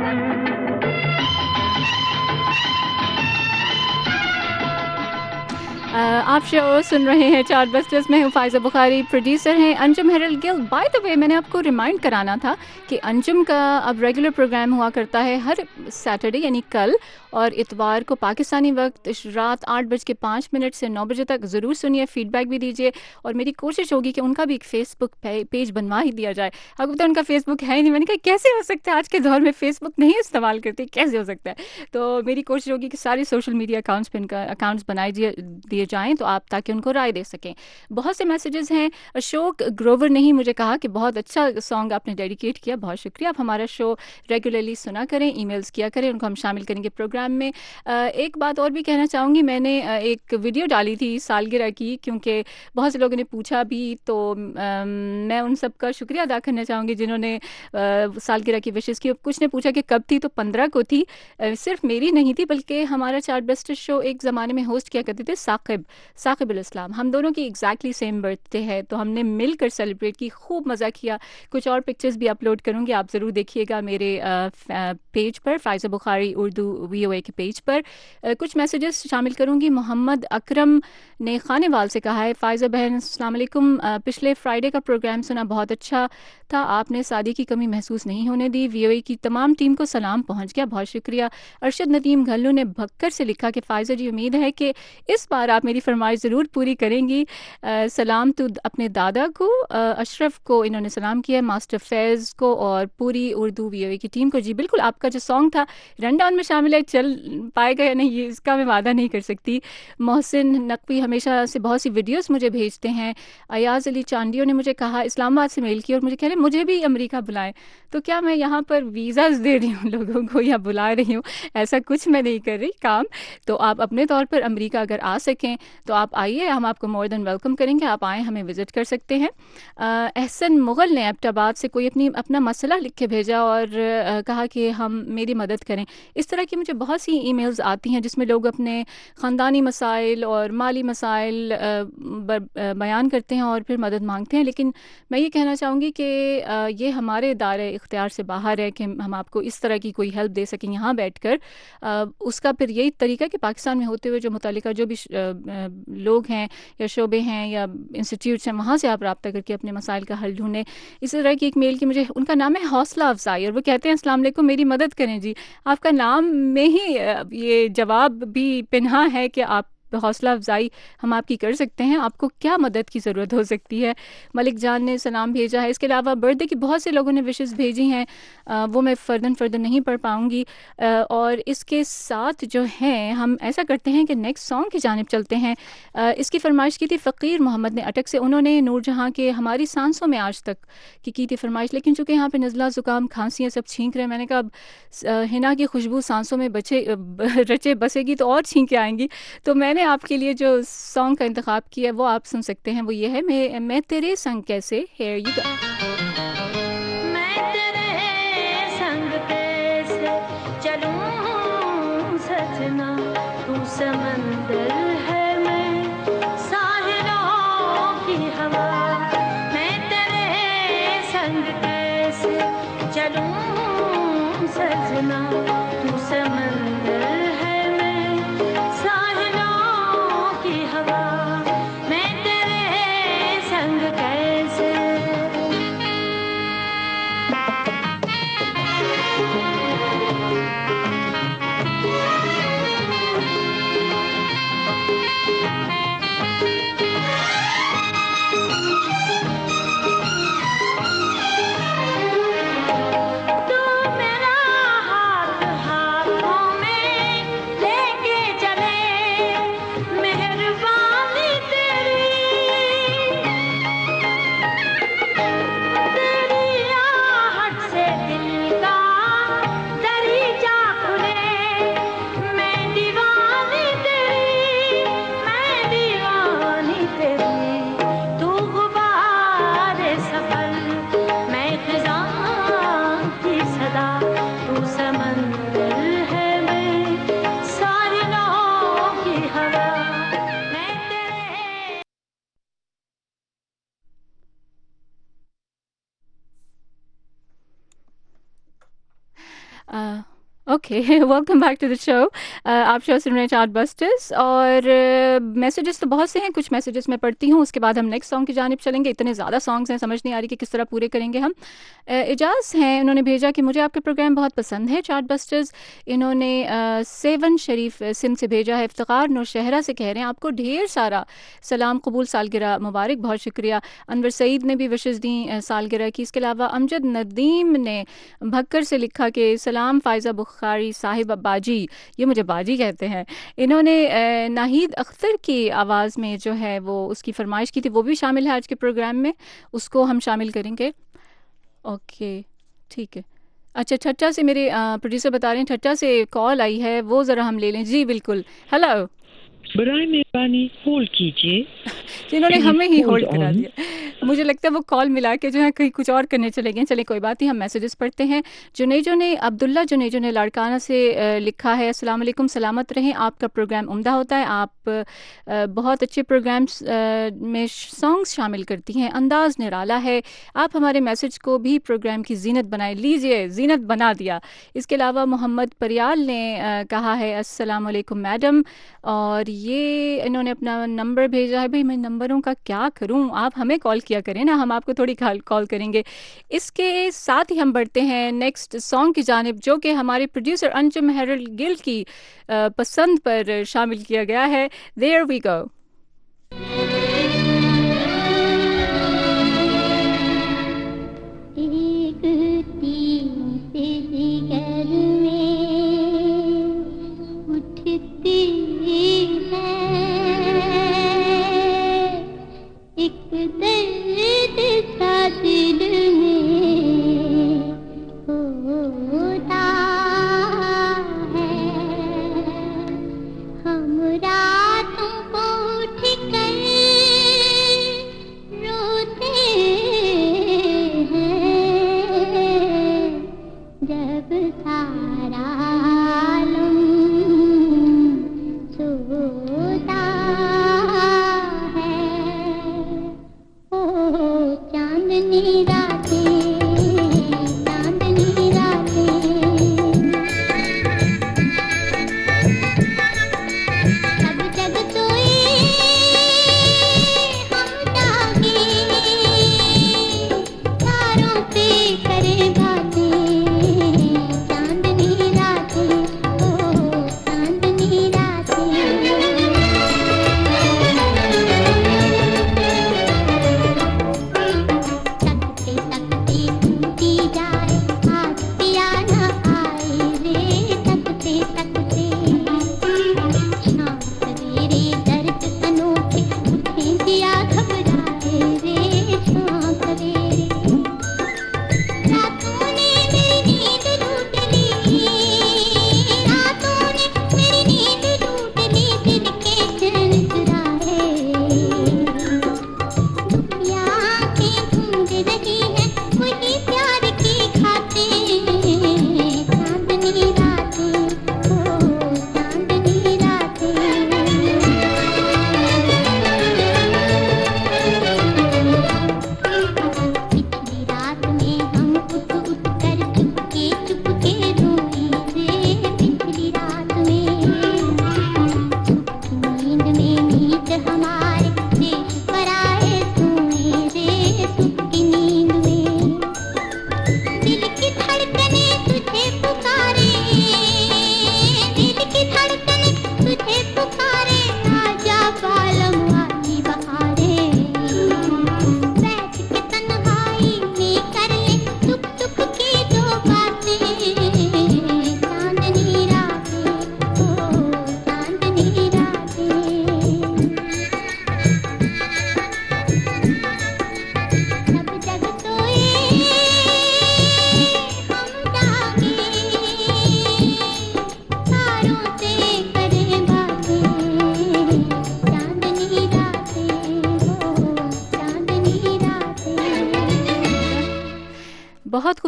अ, आप शो सुन रहे हैं चार्ट बस्टर्स में। हूँ फायजा बुखारी, प्रोड्यूसर हैं Anjum Harold Gill. By the way, मैंने आपको रिमाइंड कराना था कि अंजुम का अब रेगुलर प्रोग्राम हुआ करता है हर सैटरडे यानी कल और इतवार को पाकिस्तानी वक्त रात आठ बज के पाँच मिनट से नौ बजे तक। ज़रूर सुनिए, फीडबैक भी दीजिए और मेरी कोशिश होगी कि उनका भी एक फेसबुक पेज बनवा ही दिया जाए। अब तो उनका फेसबुक है ही नहीं। मैंने कहा कैसे हो सकता है, आज के दौर में फेसबुक नहीं इस्तेमाल करते, कैसे हो सकता है। तो मेरी कोशिश होगी कि सारे सोशल मीडिया अकाउंट्स पर इनका अकाउंट्स बनाए दिए जाएं तो आप ताकि उनको राय दे सकें। बहुत से मैसेजेस हैं। अशोक ग्रोवर ने ही मुझे कहा कि बहुत अच्छा सॉन्ग आपने डेडिकेट किया, बहुत शुक्रिया। आप हमारा शो रेगुलरली सुना करें, ईमेल्स किया करें, उनको हम शामिल करेंगे प्रोग्राम में। एक बात और भी कहना चाहूँगी, मैंने एक वीडियो डाली थी सालगिरह की, क्योंकि बहुत से लोगों ने पूछा भी, तो मैं उन सब का शुक्रिया अदा करना चाहूँगी जिन्होंने सालगिरह की विशेष की। कुछ ने पूछा कि कब थी, तो पंद्रह को थी। सिर्फ मेरी नहीं थी बल्कि हमारा चार्ट बस्टर शो एक ज़माने में होस्ट किया करते थे साकिब साकिब अल इस्लाम। हम दोनों की एग्जैक्टली सेम बर्थडे है, तो हमने मिलकर सेलिब्रेट की, खूब मज़ा किया। कुछ और पिक्चर्स भी अपलोड करूँगी, आप ज़रूर देखिएगा मेरे पेज पर, Faiza Bukhari Urdu V O A के पेज पर। कुछ मैसेजेस शामिल करूँगी। मोहम्मद अकरम ने खानेवाल से कहा है, फ़ायज़ा बहन अस्सलाम वालेकुम, पिछले फ्राइडे का प्रोग्राम सुना, बहुत अच्छा था, आपने सादी की कमी महसूस नहीं होने दी। वी ओ ए की तमाम टीम को सलाम पहुँच गया, बहुत शुक्रिया। अरशद नदीम घल्लू ने भक्कर से लिखा कि फ़ायज़ा जी, उम्मीद है कि इस बार आप मेरी फरमाइश ज़रूर पूरी करेंगी। आ, सलाम तो अपने दादा को, आ, अशरफ को इन्होंने सलाम किया, मास्टर फैज़ को और पूरी उर्दू वी ओ ए की टीम को। जी बिल्कुल, आपका जो सॉन्ग था रन डाउन में शामिल है, चल पाएगा या नहीं ये इसका मैं वादा नहीं कर सकती। मोहसिन नकवी हमेशा से बहुत सी वीडियोस मुझे भेजते हैं। अयाज़ अली चांडियो ने मुझे कहा, इस्लामाबाद से मेल की और मुझे कह रहे मुझे भी अमेरिका बुलाएं। तो क्या मैं यहाँ पर वीज़ाज़ दे रही हूँ लोगों को या बुला रही हूँ? ऐसा कुछ मैं नहीं कर रही काम। तो आप अपने तौर पर अमेरिका अगर आ सकें तो आप आइए, हम आपको मोर देन वेलकम करेंगे, आप आएँ, हमें विज़िट कर सकते हैं। एहसन मुग़ल ने एबटाबाद से कोई अपनी अपना मसला लिख के भेजा और आ, कहा कि हम मेरी मदद करें। इस तरह की मुझे बहुत सी ईमेल्स आती हैं जिसमें लोग अपने ख़ानदानी मसाइल और माली मसाइल बयान करते हैं और फिर मदद मांगते हैं। लेकिन मैं ये कहना चाहूँगी कि ये हमारे दायरे इख्तियार से बाहर है कि हम आपको इस तरह की कोई हेल्प दे सकें यहाँ बैठ कर। उसका फिर यही तरीका कि पाकिस्तान में होते हुए जो मुतल्लिका जो भी लोग हैं या शोबे हैं या इंस्टीट्यूट्स हैं, वहाँ से आप रब्ता करके अपने मसाइल का हल ढूंढें। इस तरह की एक मेल की मुझे, उनका नाम है हौसला अफजाई, और वो कहते हैं अस्सलाम वालेकुम, मेरी मदद करें जी। आपका नाम में ही ये जवाब भी पिन्हा है कि आप हौसला अफजाई हम आपकी कर सकते हैं, आपको क्या मदद की ज़रूरत हो सकती है। मलिक जान ने सलाम भेजा है। इसके अलावा बर्थडे की बहुत से लोगों ने विशेस भेजी हैं, आ, वो मैं फ़र्दन फ़र्दन नहीं पढ़ पाऊँगी। और इसके साथ जो हैं हम ऐसा करते हैं कि नेक्स्ट सॉन्ग की जानिब चलते हैं। आ, इसकी फरमाइश की थी फ़कीर मोहम्मद ने अटक से। उन्होंने नूरजहाँ के हमारी सांसों में आज तक की की थी फरमाइश, लेकिन चूँकि यहाँ पर नज़ला ज़ुकाम खांसी सब छींक रहे हैं, मैंने कहा अब हिना की खुशबू सांसों में बचे रचे बसेगी तो और छींके आएंगी। तो मैंने आपके लिए जो सॉन्ग का इंतखाब किया है वो आप सुन सकते हैं। वो ये है, मैं मैं तेरे संग कैसे। Here you go. मैं तेरे संग कैसे चलूं सजना, तू समंदर है मैं साहिलों की हवा। मैं तेरे संग कैसे चलूं सजना, तू समंदर है मैं साहिलों की हवा। मैं तेरे संग कैसे तू okay, welcome back to the show. आप शो सुन रहे हैं चार्ट बस्टर्स और मैसेजेस uh, तो बहुत से हैं, कुछ मैसेजेस मैं पढ़ती हूँ, उसके बाद हम नेक्स्ट सॉन्ग की जानिब चलेंगे। इतने ज़्यादा सॉन्ग्स हैं, समझ नहीं आ रही कि किस तरह पूरे करेंगे हम। uh, इजाज़ हैं, उन्होंने भेजा कि मुझे आपका प्रोग्राम बहुत पसंद है चार्ट बस्टर्स। इन्होंने uh, सेवन शरीफ सिंध से भेजा है। इफ्तिखार नौशहरा से कह रहे हैं आपको ढेर सारा सलाम कबूल, सालगिरह मुबारक, बहुत शुक्रिया। अनवर सईद ने भी विशेष दी uh, सालगिरह की। इसके अलावा अमजद नदीम ने भक्कर से लिखा कि सलाम फ़ायज़ा बुखारी साहिब बाजी, ये मुझे बाजी कहते हैं। इन्होंने नाहिद अख्तर की आवाज़ में जो है वो उसकी फरमाइश की थी, वो भी शामिल है आज के प्रोग्राम में, उसको हम शामिल करेंगे। ओके, ठीक है। अच्छा, ठट्टा से मेरे प्रोड्यूसर बता रहे हैं ठट्टा से कॉल आई है, वो ज़रा हम ले लें। जी बिल्कुल, हेलो। बराए मेहरबानी होल्ड कीजिए। जिन्होंने हमें ही होल्ड करा दिया, मुझे लगता है वो कॉल मिला के जो है कहीं कुछ और करने चले गए। चले कोई बात नहीं, हम मैसेजेस पढ़ते हैं। जुनेजो ने अब्दुल्ला जुनेजो ने लाड़काना से लिखा है, अस्सलाम वालेकुम, सलामत रहें, आपका प्रोग्राम उम्दा होता है, आप बहुत अच्छे प्रोग्राम्स में सॉन्ग्स शामिल करती हैं, अंदाज़ निराला है, आप हमारे मैसेज को भी प्रोग्राम की जीनत बनाए। लीजिए, जीनत बना दिया। इसके अलावा मोहम्मद परियाल ने कहा है अस्सलाम वालेकुम मैडम, और ये इन्होंने अपना नंबर भेजा है। भाई मैं नंबरों का क्या करूं, आप हमें कॉल किया करें ना, हम आपको थोड़ी कॉल करेंगे। इसके साथ ही हम बढ़ते हैं नेक्स्ट सॉन्ग की जानिब, जो कि हमारे प्रोड्यूसर अंजुम हेरल्ड गिल की पसंद पर शामिल किया गया है। There we go. दर्द सा दिल में होता है, हम रातों को उठ कर रोते हैं, जब सारा आलम सोता चांदनी रातें, चांदनी रातें, सब जग सोए हम जागे, तारों पे करे बातें, चांदनी रातें, ओ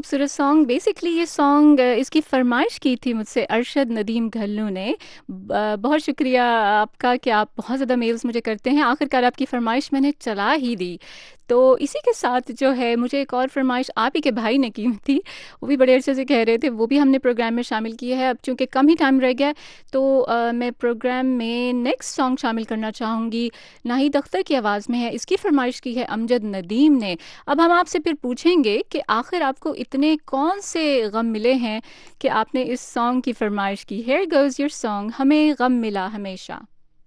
खूबसूरत सॉन्ग। बेसिकली ये सॉन्ग इसकी फरमाइश की थी मुझसे अरशद नदीम घल्लू ने। ब- बहुत शुक्रिया आपका कि आप बहुत ज़्यादा मेल्स मुझे करते हैं। आखिरकार आपकी फरमाइश मैंने चला ही दी। तो इसी के साथ जो है मुझे एक और फरमाइश आप ही के भाई ने की थी, वो भी बड़े अरसे से कह रहे थे, वो भी हमने प्रोग्राम में शामिल की है। अब चूँकि कम ही टाइम रह गया है तो अ, मैं प्रोग्राम में नेक्स्ट सॉन्ग शामिल करना चाहूँगी। नाहिद अख्तर की आवाज़ में है, इसकी फरमाइश की है अमजद नदीम ने। अब हम आपसे फिर पूछेंगे कि आखिर आपको इतने कौन से गम मिले हैं कि आपने इस सॉन्ग की फरमाइश की। हियर गोज़ योर सॉन्ग, हमें गम मिला हमेशा।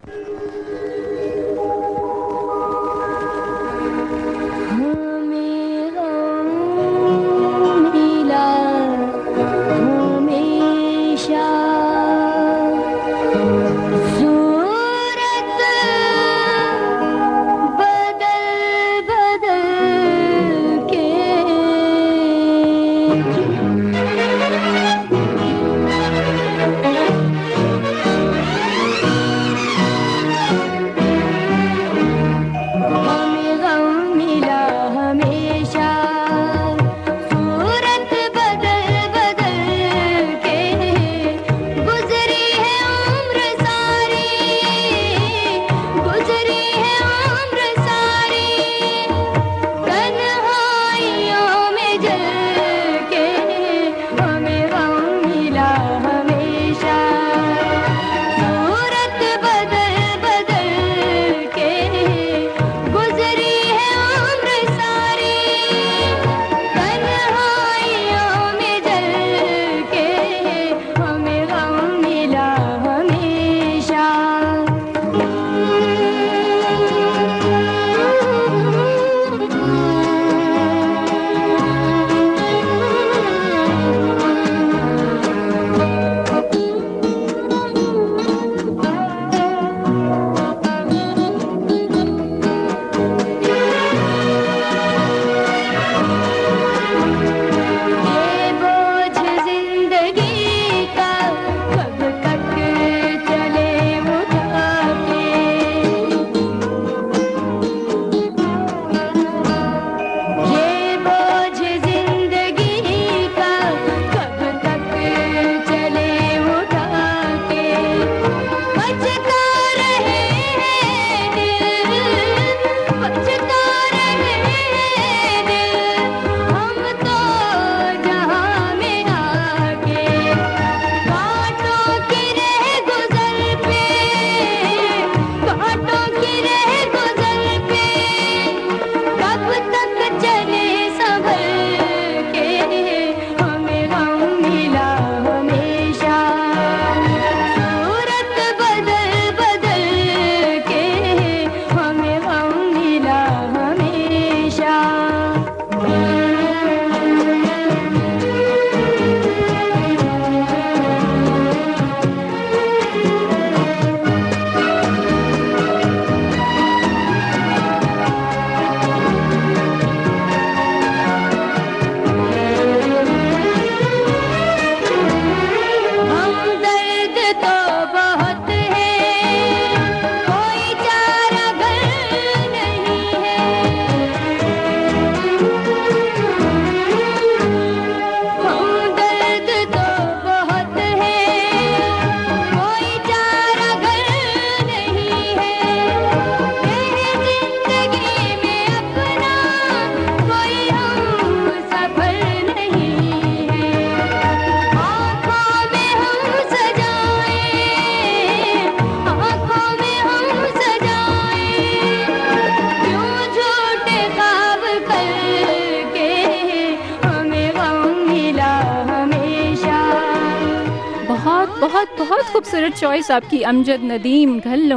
बहुत बहुत खूबसूरत चॉइस आपकी अमजद नदीम घल्लू।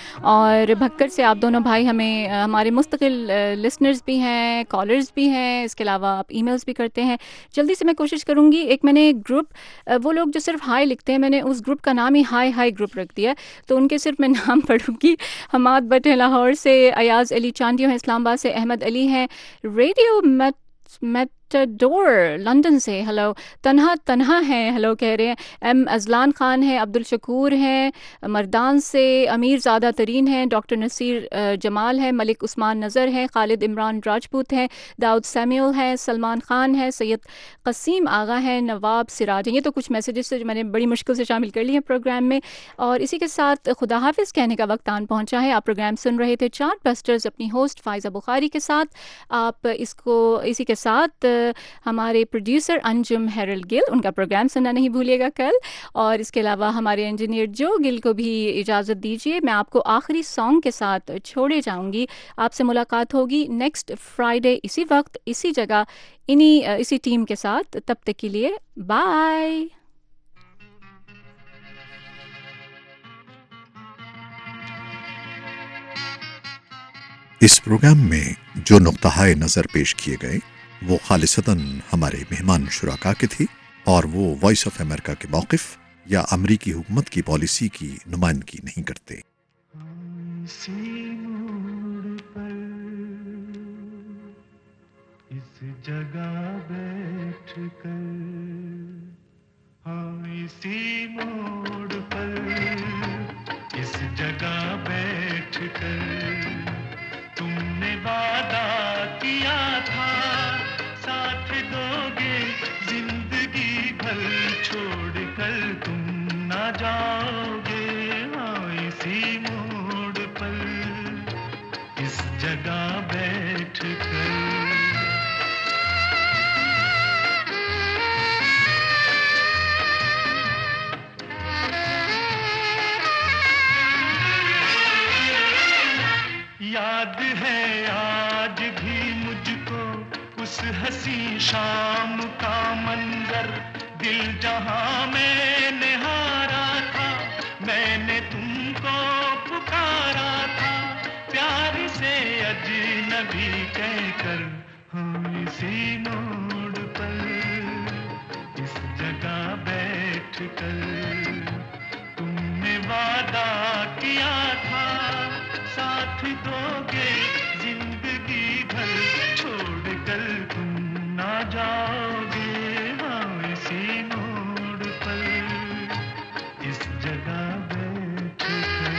और भक्कर से आप दोनों भाई हमें अ, हमारे मुस्तकिल लिसनर्स भी हैं, कॉलर्स भी हैं, इसके अलावा आप ईमेल्स भी करते हैं। जल्दी से मैं कोशिश करूँगी, एक मैंने ग्रुप, वो लोग जो सिर्फ हाई लिखते हैं, मैंने उस ग्रुप का नाम ही हाई हाई ग्रुप रख दिया, तो उनके सिर्फ मैं नाम पढ़ूँगी। हमाद भट्ट हैं लाहौर से, अयाज अली चांदियों हैं इस्लामाबाद से, अहमद अली हैं रेडियो मेट मेट डोर लंदन से हेलो। तन्हा तन्हा है हेलो कह रहे हैं। एम अजलान खान है, अब्दुल शकूर हैं मर्दान से, अमीर ज़्यादा तरीन हैं, डॉक्टर नसीर अ, जमाल है, मलिक उस्मान नज़र है, खालिद इमरान राजपूत हैं, दाऊद सैम्यूल है, सलमान खान है, सैयद कसीम आगा है, नवाब सिराज हैं। ये तो कुछ मैसेजेस थे जो मैंने बड़ी मुश्किल से शामिल कर लिए हैं प्रोग्राम में। और इसी के साथ खुदा हाफिज़ कहने का वक्त आन पहुँचा है। आप प्रोग्राम सुन रहे थे चार्ट बस्टर्स अपनी होस्ट फ़ायज़ा बुखारी के साथ। आप इसको इसी के साथ हमारे प्रोड्यूसर अंजुम हेरल गिल, उनका प्रोग्राम सुनना नहीं भूलिएगा कल। और इसके अलावा हमारे इंजीनियर जो गिल को भी इजाज़त दीजिए। मैं आपको आखिरी सॉन्ग के साथ छोड़े जाऊंगी। आपसे मुलाकात होगी नेक्स्ट फ्राइडे इसी वक्त इसी जगह इन्हीं इसी टीम के साथ। तब तक के लिए बाय। इस प्रोग्राम में जो नुक्ताए नज़र पेश किए गए वो खालिसतन हमारे मेहमान शुराका के थे और वो वॉइस ऑफ अमेरिका के मौक़िफ़ या अमरीकी हुकूमत की पॉलिसी की नुमाइंदगी नहीं करते। इसी मोड़ पर इस जगह बैठ कर, हाँ इसी मोड़ पर इस जगह बैठ कर तुमने वादा किया था साथ दोगे जिंदगी भर, छोड़ कर तुम ना जाओगे। हाँ इसी मोड़ पर इस जगह बैठ कर। याद है आज भी मुझको उस हंसी शाम का मंजर, दिल जहां मैंने हारा था, मैंने तुमको पुकारा था प्यार से अजनबी कहकर। हाँ इसी मोड़ पर इस जगह बैठ कर तुमने वादा किया था साथ दोगे जिंदगी भर, छोड़ कर तुम ना जाओगे। हाँ इसी मोड़ पर इस जगह बैठ कर।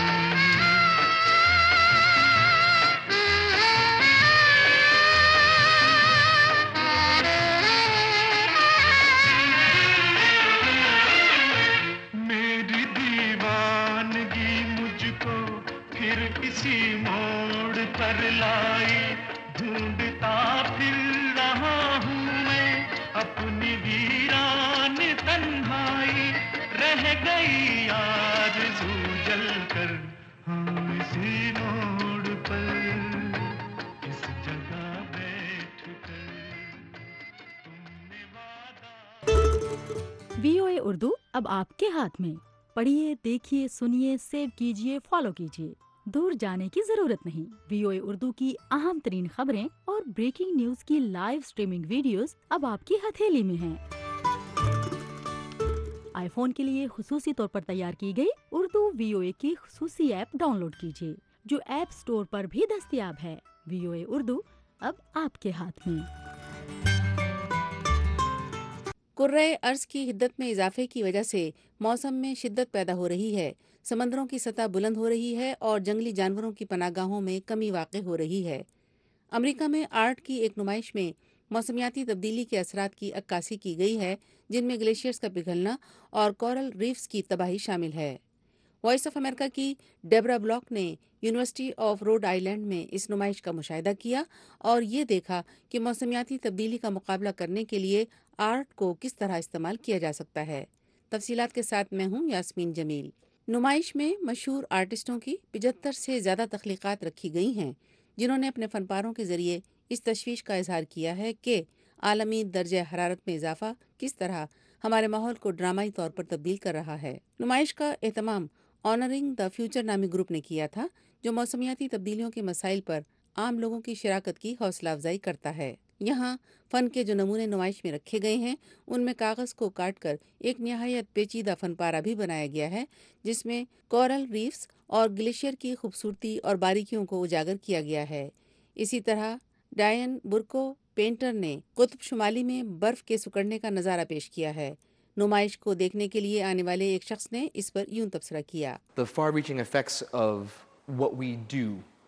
मेरी दीवानगी मुझको फिर इसी मोड़ पर लाई, ढूंढता फिर रहा हूँ मैं अपनी वीरान तन्हाई, रह गई आरज़ू जल कर। हाँ इसी मोड़ पर इस जगह बैठ कर तुमने वादा। वीओए उर्दू अब आपके हाथ में। पढ़िए, देखिए, सुनिए, सेव कीजिए, फॉलो कीजिए। दूर जाने की जरूरत नहीं। वीओए उर्दू की अहम तरीन खबरें और ब्रेकिंग न्यूज की लाइव स्ट्रीमिंग वीडियोस अब आपकी हथेली में हैं। आईफोन के लिए खुसूसी तौर पर तैयार की गई उर्दू वीओए की खुसूसी ऐप डाउनलोड कीजिए, जो ऐप स्टोर पर भी दस्तयाब है। वीओए उर्दू अब आपके हाथ में। कुर्रे अर्ज की हिद्दत में इजाफे की वजह से मौसम में शिद्दत पैदा हो रही है, समंदरों की सतह बुलंद हो रही है और जंगली जानवरों की पनाहगाहों में कमी वाक़ हो रही है। अमेरिका में आर्ट की एक नुमाइश में मौसमियाती तब्दीली के असरात की अक्कासी की गई है, जिनमें ग्लेशियर्स का पिघलना और कोरल रीफ्स की तबाही शामिल है। वॉइस ऑफ अमेरिका की डेबरा ब्लॉक ने यूनिवर्सिटी ऑफ रोड आइलैंड में इस नुमाइश का मुशाहिदा किया और ये देखा कि मौसमियाती तब्दीली का मुकाबला करने के लिए आर्ट को किस तरह इस्तेमाल किया जा सकता है। तफसीलात के साथ मैं हूँ यास्मीन जमील। नुमाइश में मशहूर आर्टिस्टों की पचहत्तर से ज़्यादा तख्लीक़ात रखी गई हैं, जिन्होंने अपने फनपारों के ज़रिए इस तशवीश का इजहार किया है कि आलमी दर्जे हरारत में इजाफा किस तरह हमारे माहौल को ड्रामाई तौर पर तब्दील कर रहा है। नुमाइश का एहतमाम ऑनरिंग द फ्यूचर नामी ग्रुप ने किया था, जो मौसमियाती तब्दीलियों के मसाइल पर आम लोगों की शिराकत की हौसला अफजाई करता है। यहाँ फ़न के जो नमूने नुमाइश में रखे गए हैं, उनमें कागज़ को काट कर एक निहायत पेचीदा फनपारा भी बनाया गया है, जिसमें कोरल रीफ्स और ग्लेशियर की खूबसूरती और बारीकियों को उजागर किया गया है। इसी तरह डायन बुर्को पेंटर ने कुतुब शुमाली में बर्फ के सिकुड़ने का नज़ारा पेश किया है। नुमाइश को देखने के लिए आने वाले एक शख्स ने इस पर यूं तबसरा किया। The far-reaching effects of what we do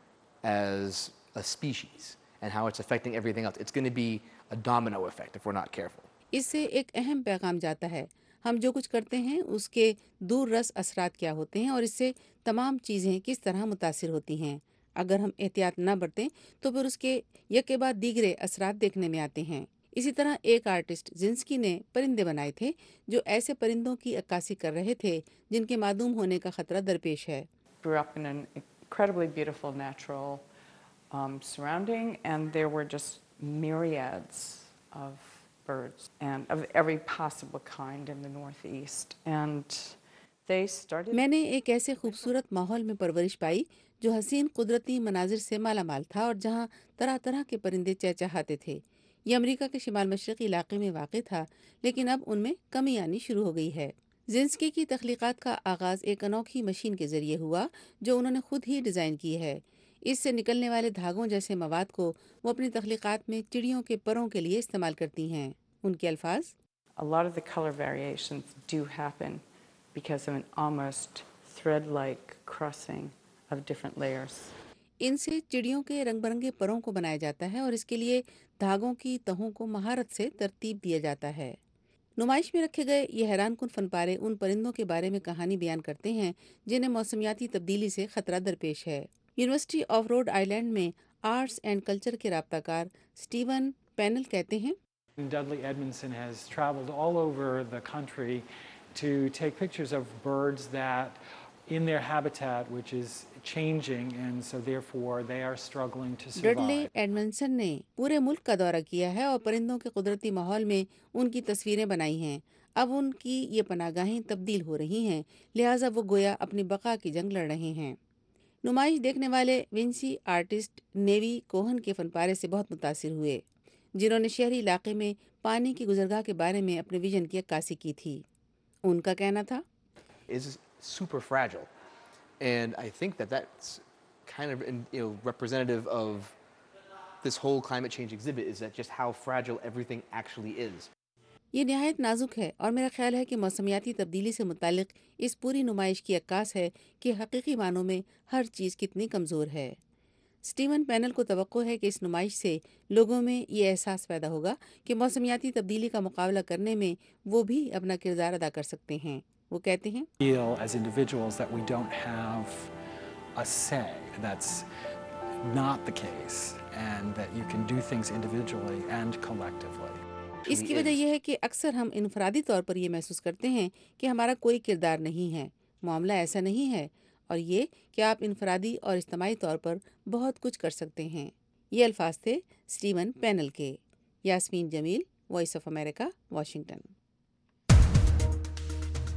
as a species and how it's affecting everything else. It's going to be a domino effect if we're not careful. इससे एक अहम पैगाम जाता है, हम जो कुछ करते हैं उसके दूर रस असरात क्या होते हैं और इससे तमाम चीज़ें किस तरह मुतासिर होती हैं। अगर हम एहतियात न बरतें तो फिर उसके यके बाद दीगरे असरात देखने में आते हैं। इसी तरह एक आर्टिस्ट जिंस्की ने परिंदे बनाए थे जो ऐसे परिंदों की अक्कासी कर रहे थे जिनके मादूम होने का खतरा दरपेश है। Grew up in an incredibly beautiful natural um, surrounding, and there were just myriads of birds and of every possible kind in the northeast, and they started. मैंने एक ऐसे खूबसूरत माहौल में परवरिश पाई जो हसीन कुदरती मनाजिर से मालामाल था और जहाँ तरह तरह के परिंदे चहचहाते थे। ये अमेरिका के शिमाल मशरक़ी इलाके में वाक़ था, लेकिन अब उनमें कमी आनी शुरू हो गई है। जिंस्की की तख्लीक़ात का आगाज़ एक अनोखी मशीन के ज़रिए हुआ जो उन्होंने खुद ही डिज़ाइन की है। इससे निकलने वाले धागों जैसे मवाद को वो अपनी तख्लीक़ात में चिड़ियों के परों के लिए इस्तेमाल करती हैं। उनके अल्फाज, A lot of the color variations do happen because of an almost thread-like crossing of different layers. इनसे चिड़ियों के रंग बिरंगे परों को बनाया जाता है और इसके लिए धागों की तहों को महारत से तरतीब दिया जाता है। नुमाइश में रखे गए ये हैरानकुन फनपारे उन परिंदों के बारे में कहानी बयान करते हैं जिन्हें मौसमियाती तब्दीली से खतरा दरपेश है। यूनिवर्सिटी ऑफ रोड आइलैंड में आर्ट्स एंड कल्चर के राब्ताकार स्टीवन पैनल कहते हैं, Dudley Edmondson has traveled all over the country to take pictures of birds that in their habitat which is changing and so therefore they are struggling to survive. Dudley Edmondson ने पूरे मुल्क का दौरा किया है और परिंदों के कुदरती माहौल में उनकी तस्वीरें बनाई हैं। अब उनकी ये पनागाहें तब्दील हो रही हैं, लिहाजा वो गोया अपनी बका की जंग लड़ रहे हैं। नुमाइश देखने वाले विंसी आर्टिस्ट नेवी कोहन के फनपारे से बहुत मुतासिर हुए, जिन्होंने शहरी इलाके में पानी की गुजरगाह के बारे में अपने विजन की अक्कासी की थी। उनका कहना था, Is super fragile, and I think that that's kind of you know representative of this whole climate change exhibit is that just how fragile everything actually is. ये निहायत नाजुक है और मेरा ख्याल है कि मौसमियाती तब्दीली से मुतालिक इस पूरी नुमाइश की अक्कास है कि हकीकी मानों में हर चीज़ कितनी कमज़ोर है। स्टीवन पैनल को तवक्को है कि इस नुमाइश से लोगों में ये एहसास पैदा होगा कि मौसमियाती तब्दीली का मुकाबला करने में वो भी अपना किरदार अदा कर सकते हैं। वो कहते हैं, Feel as individuals that we don't have a say. That's not the case, and that you can do things individually and collectively. इसकी वजह यह है कि अक्सर हम इनफरादी तौर पर ये महसूस करते हैं कि हमारा कोई किरदार नहीं है। मामला ऐसा नहीं है, और ये कि आप इनफरादी और इज्तिमाई तौर पर बहुत कुछ कर सकते हैं। ये अल्फाज थे स्टीवन पैनल के। Yasmeen Jamil, Voice of America, Washington.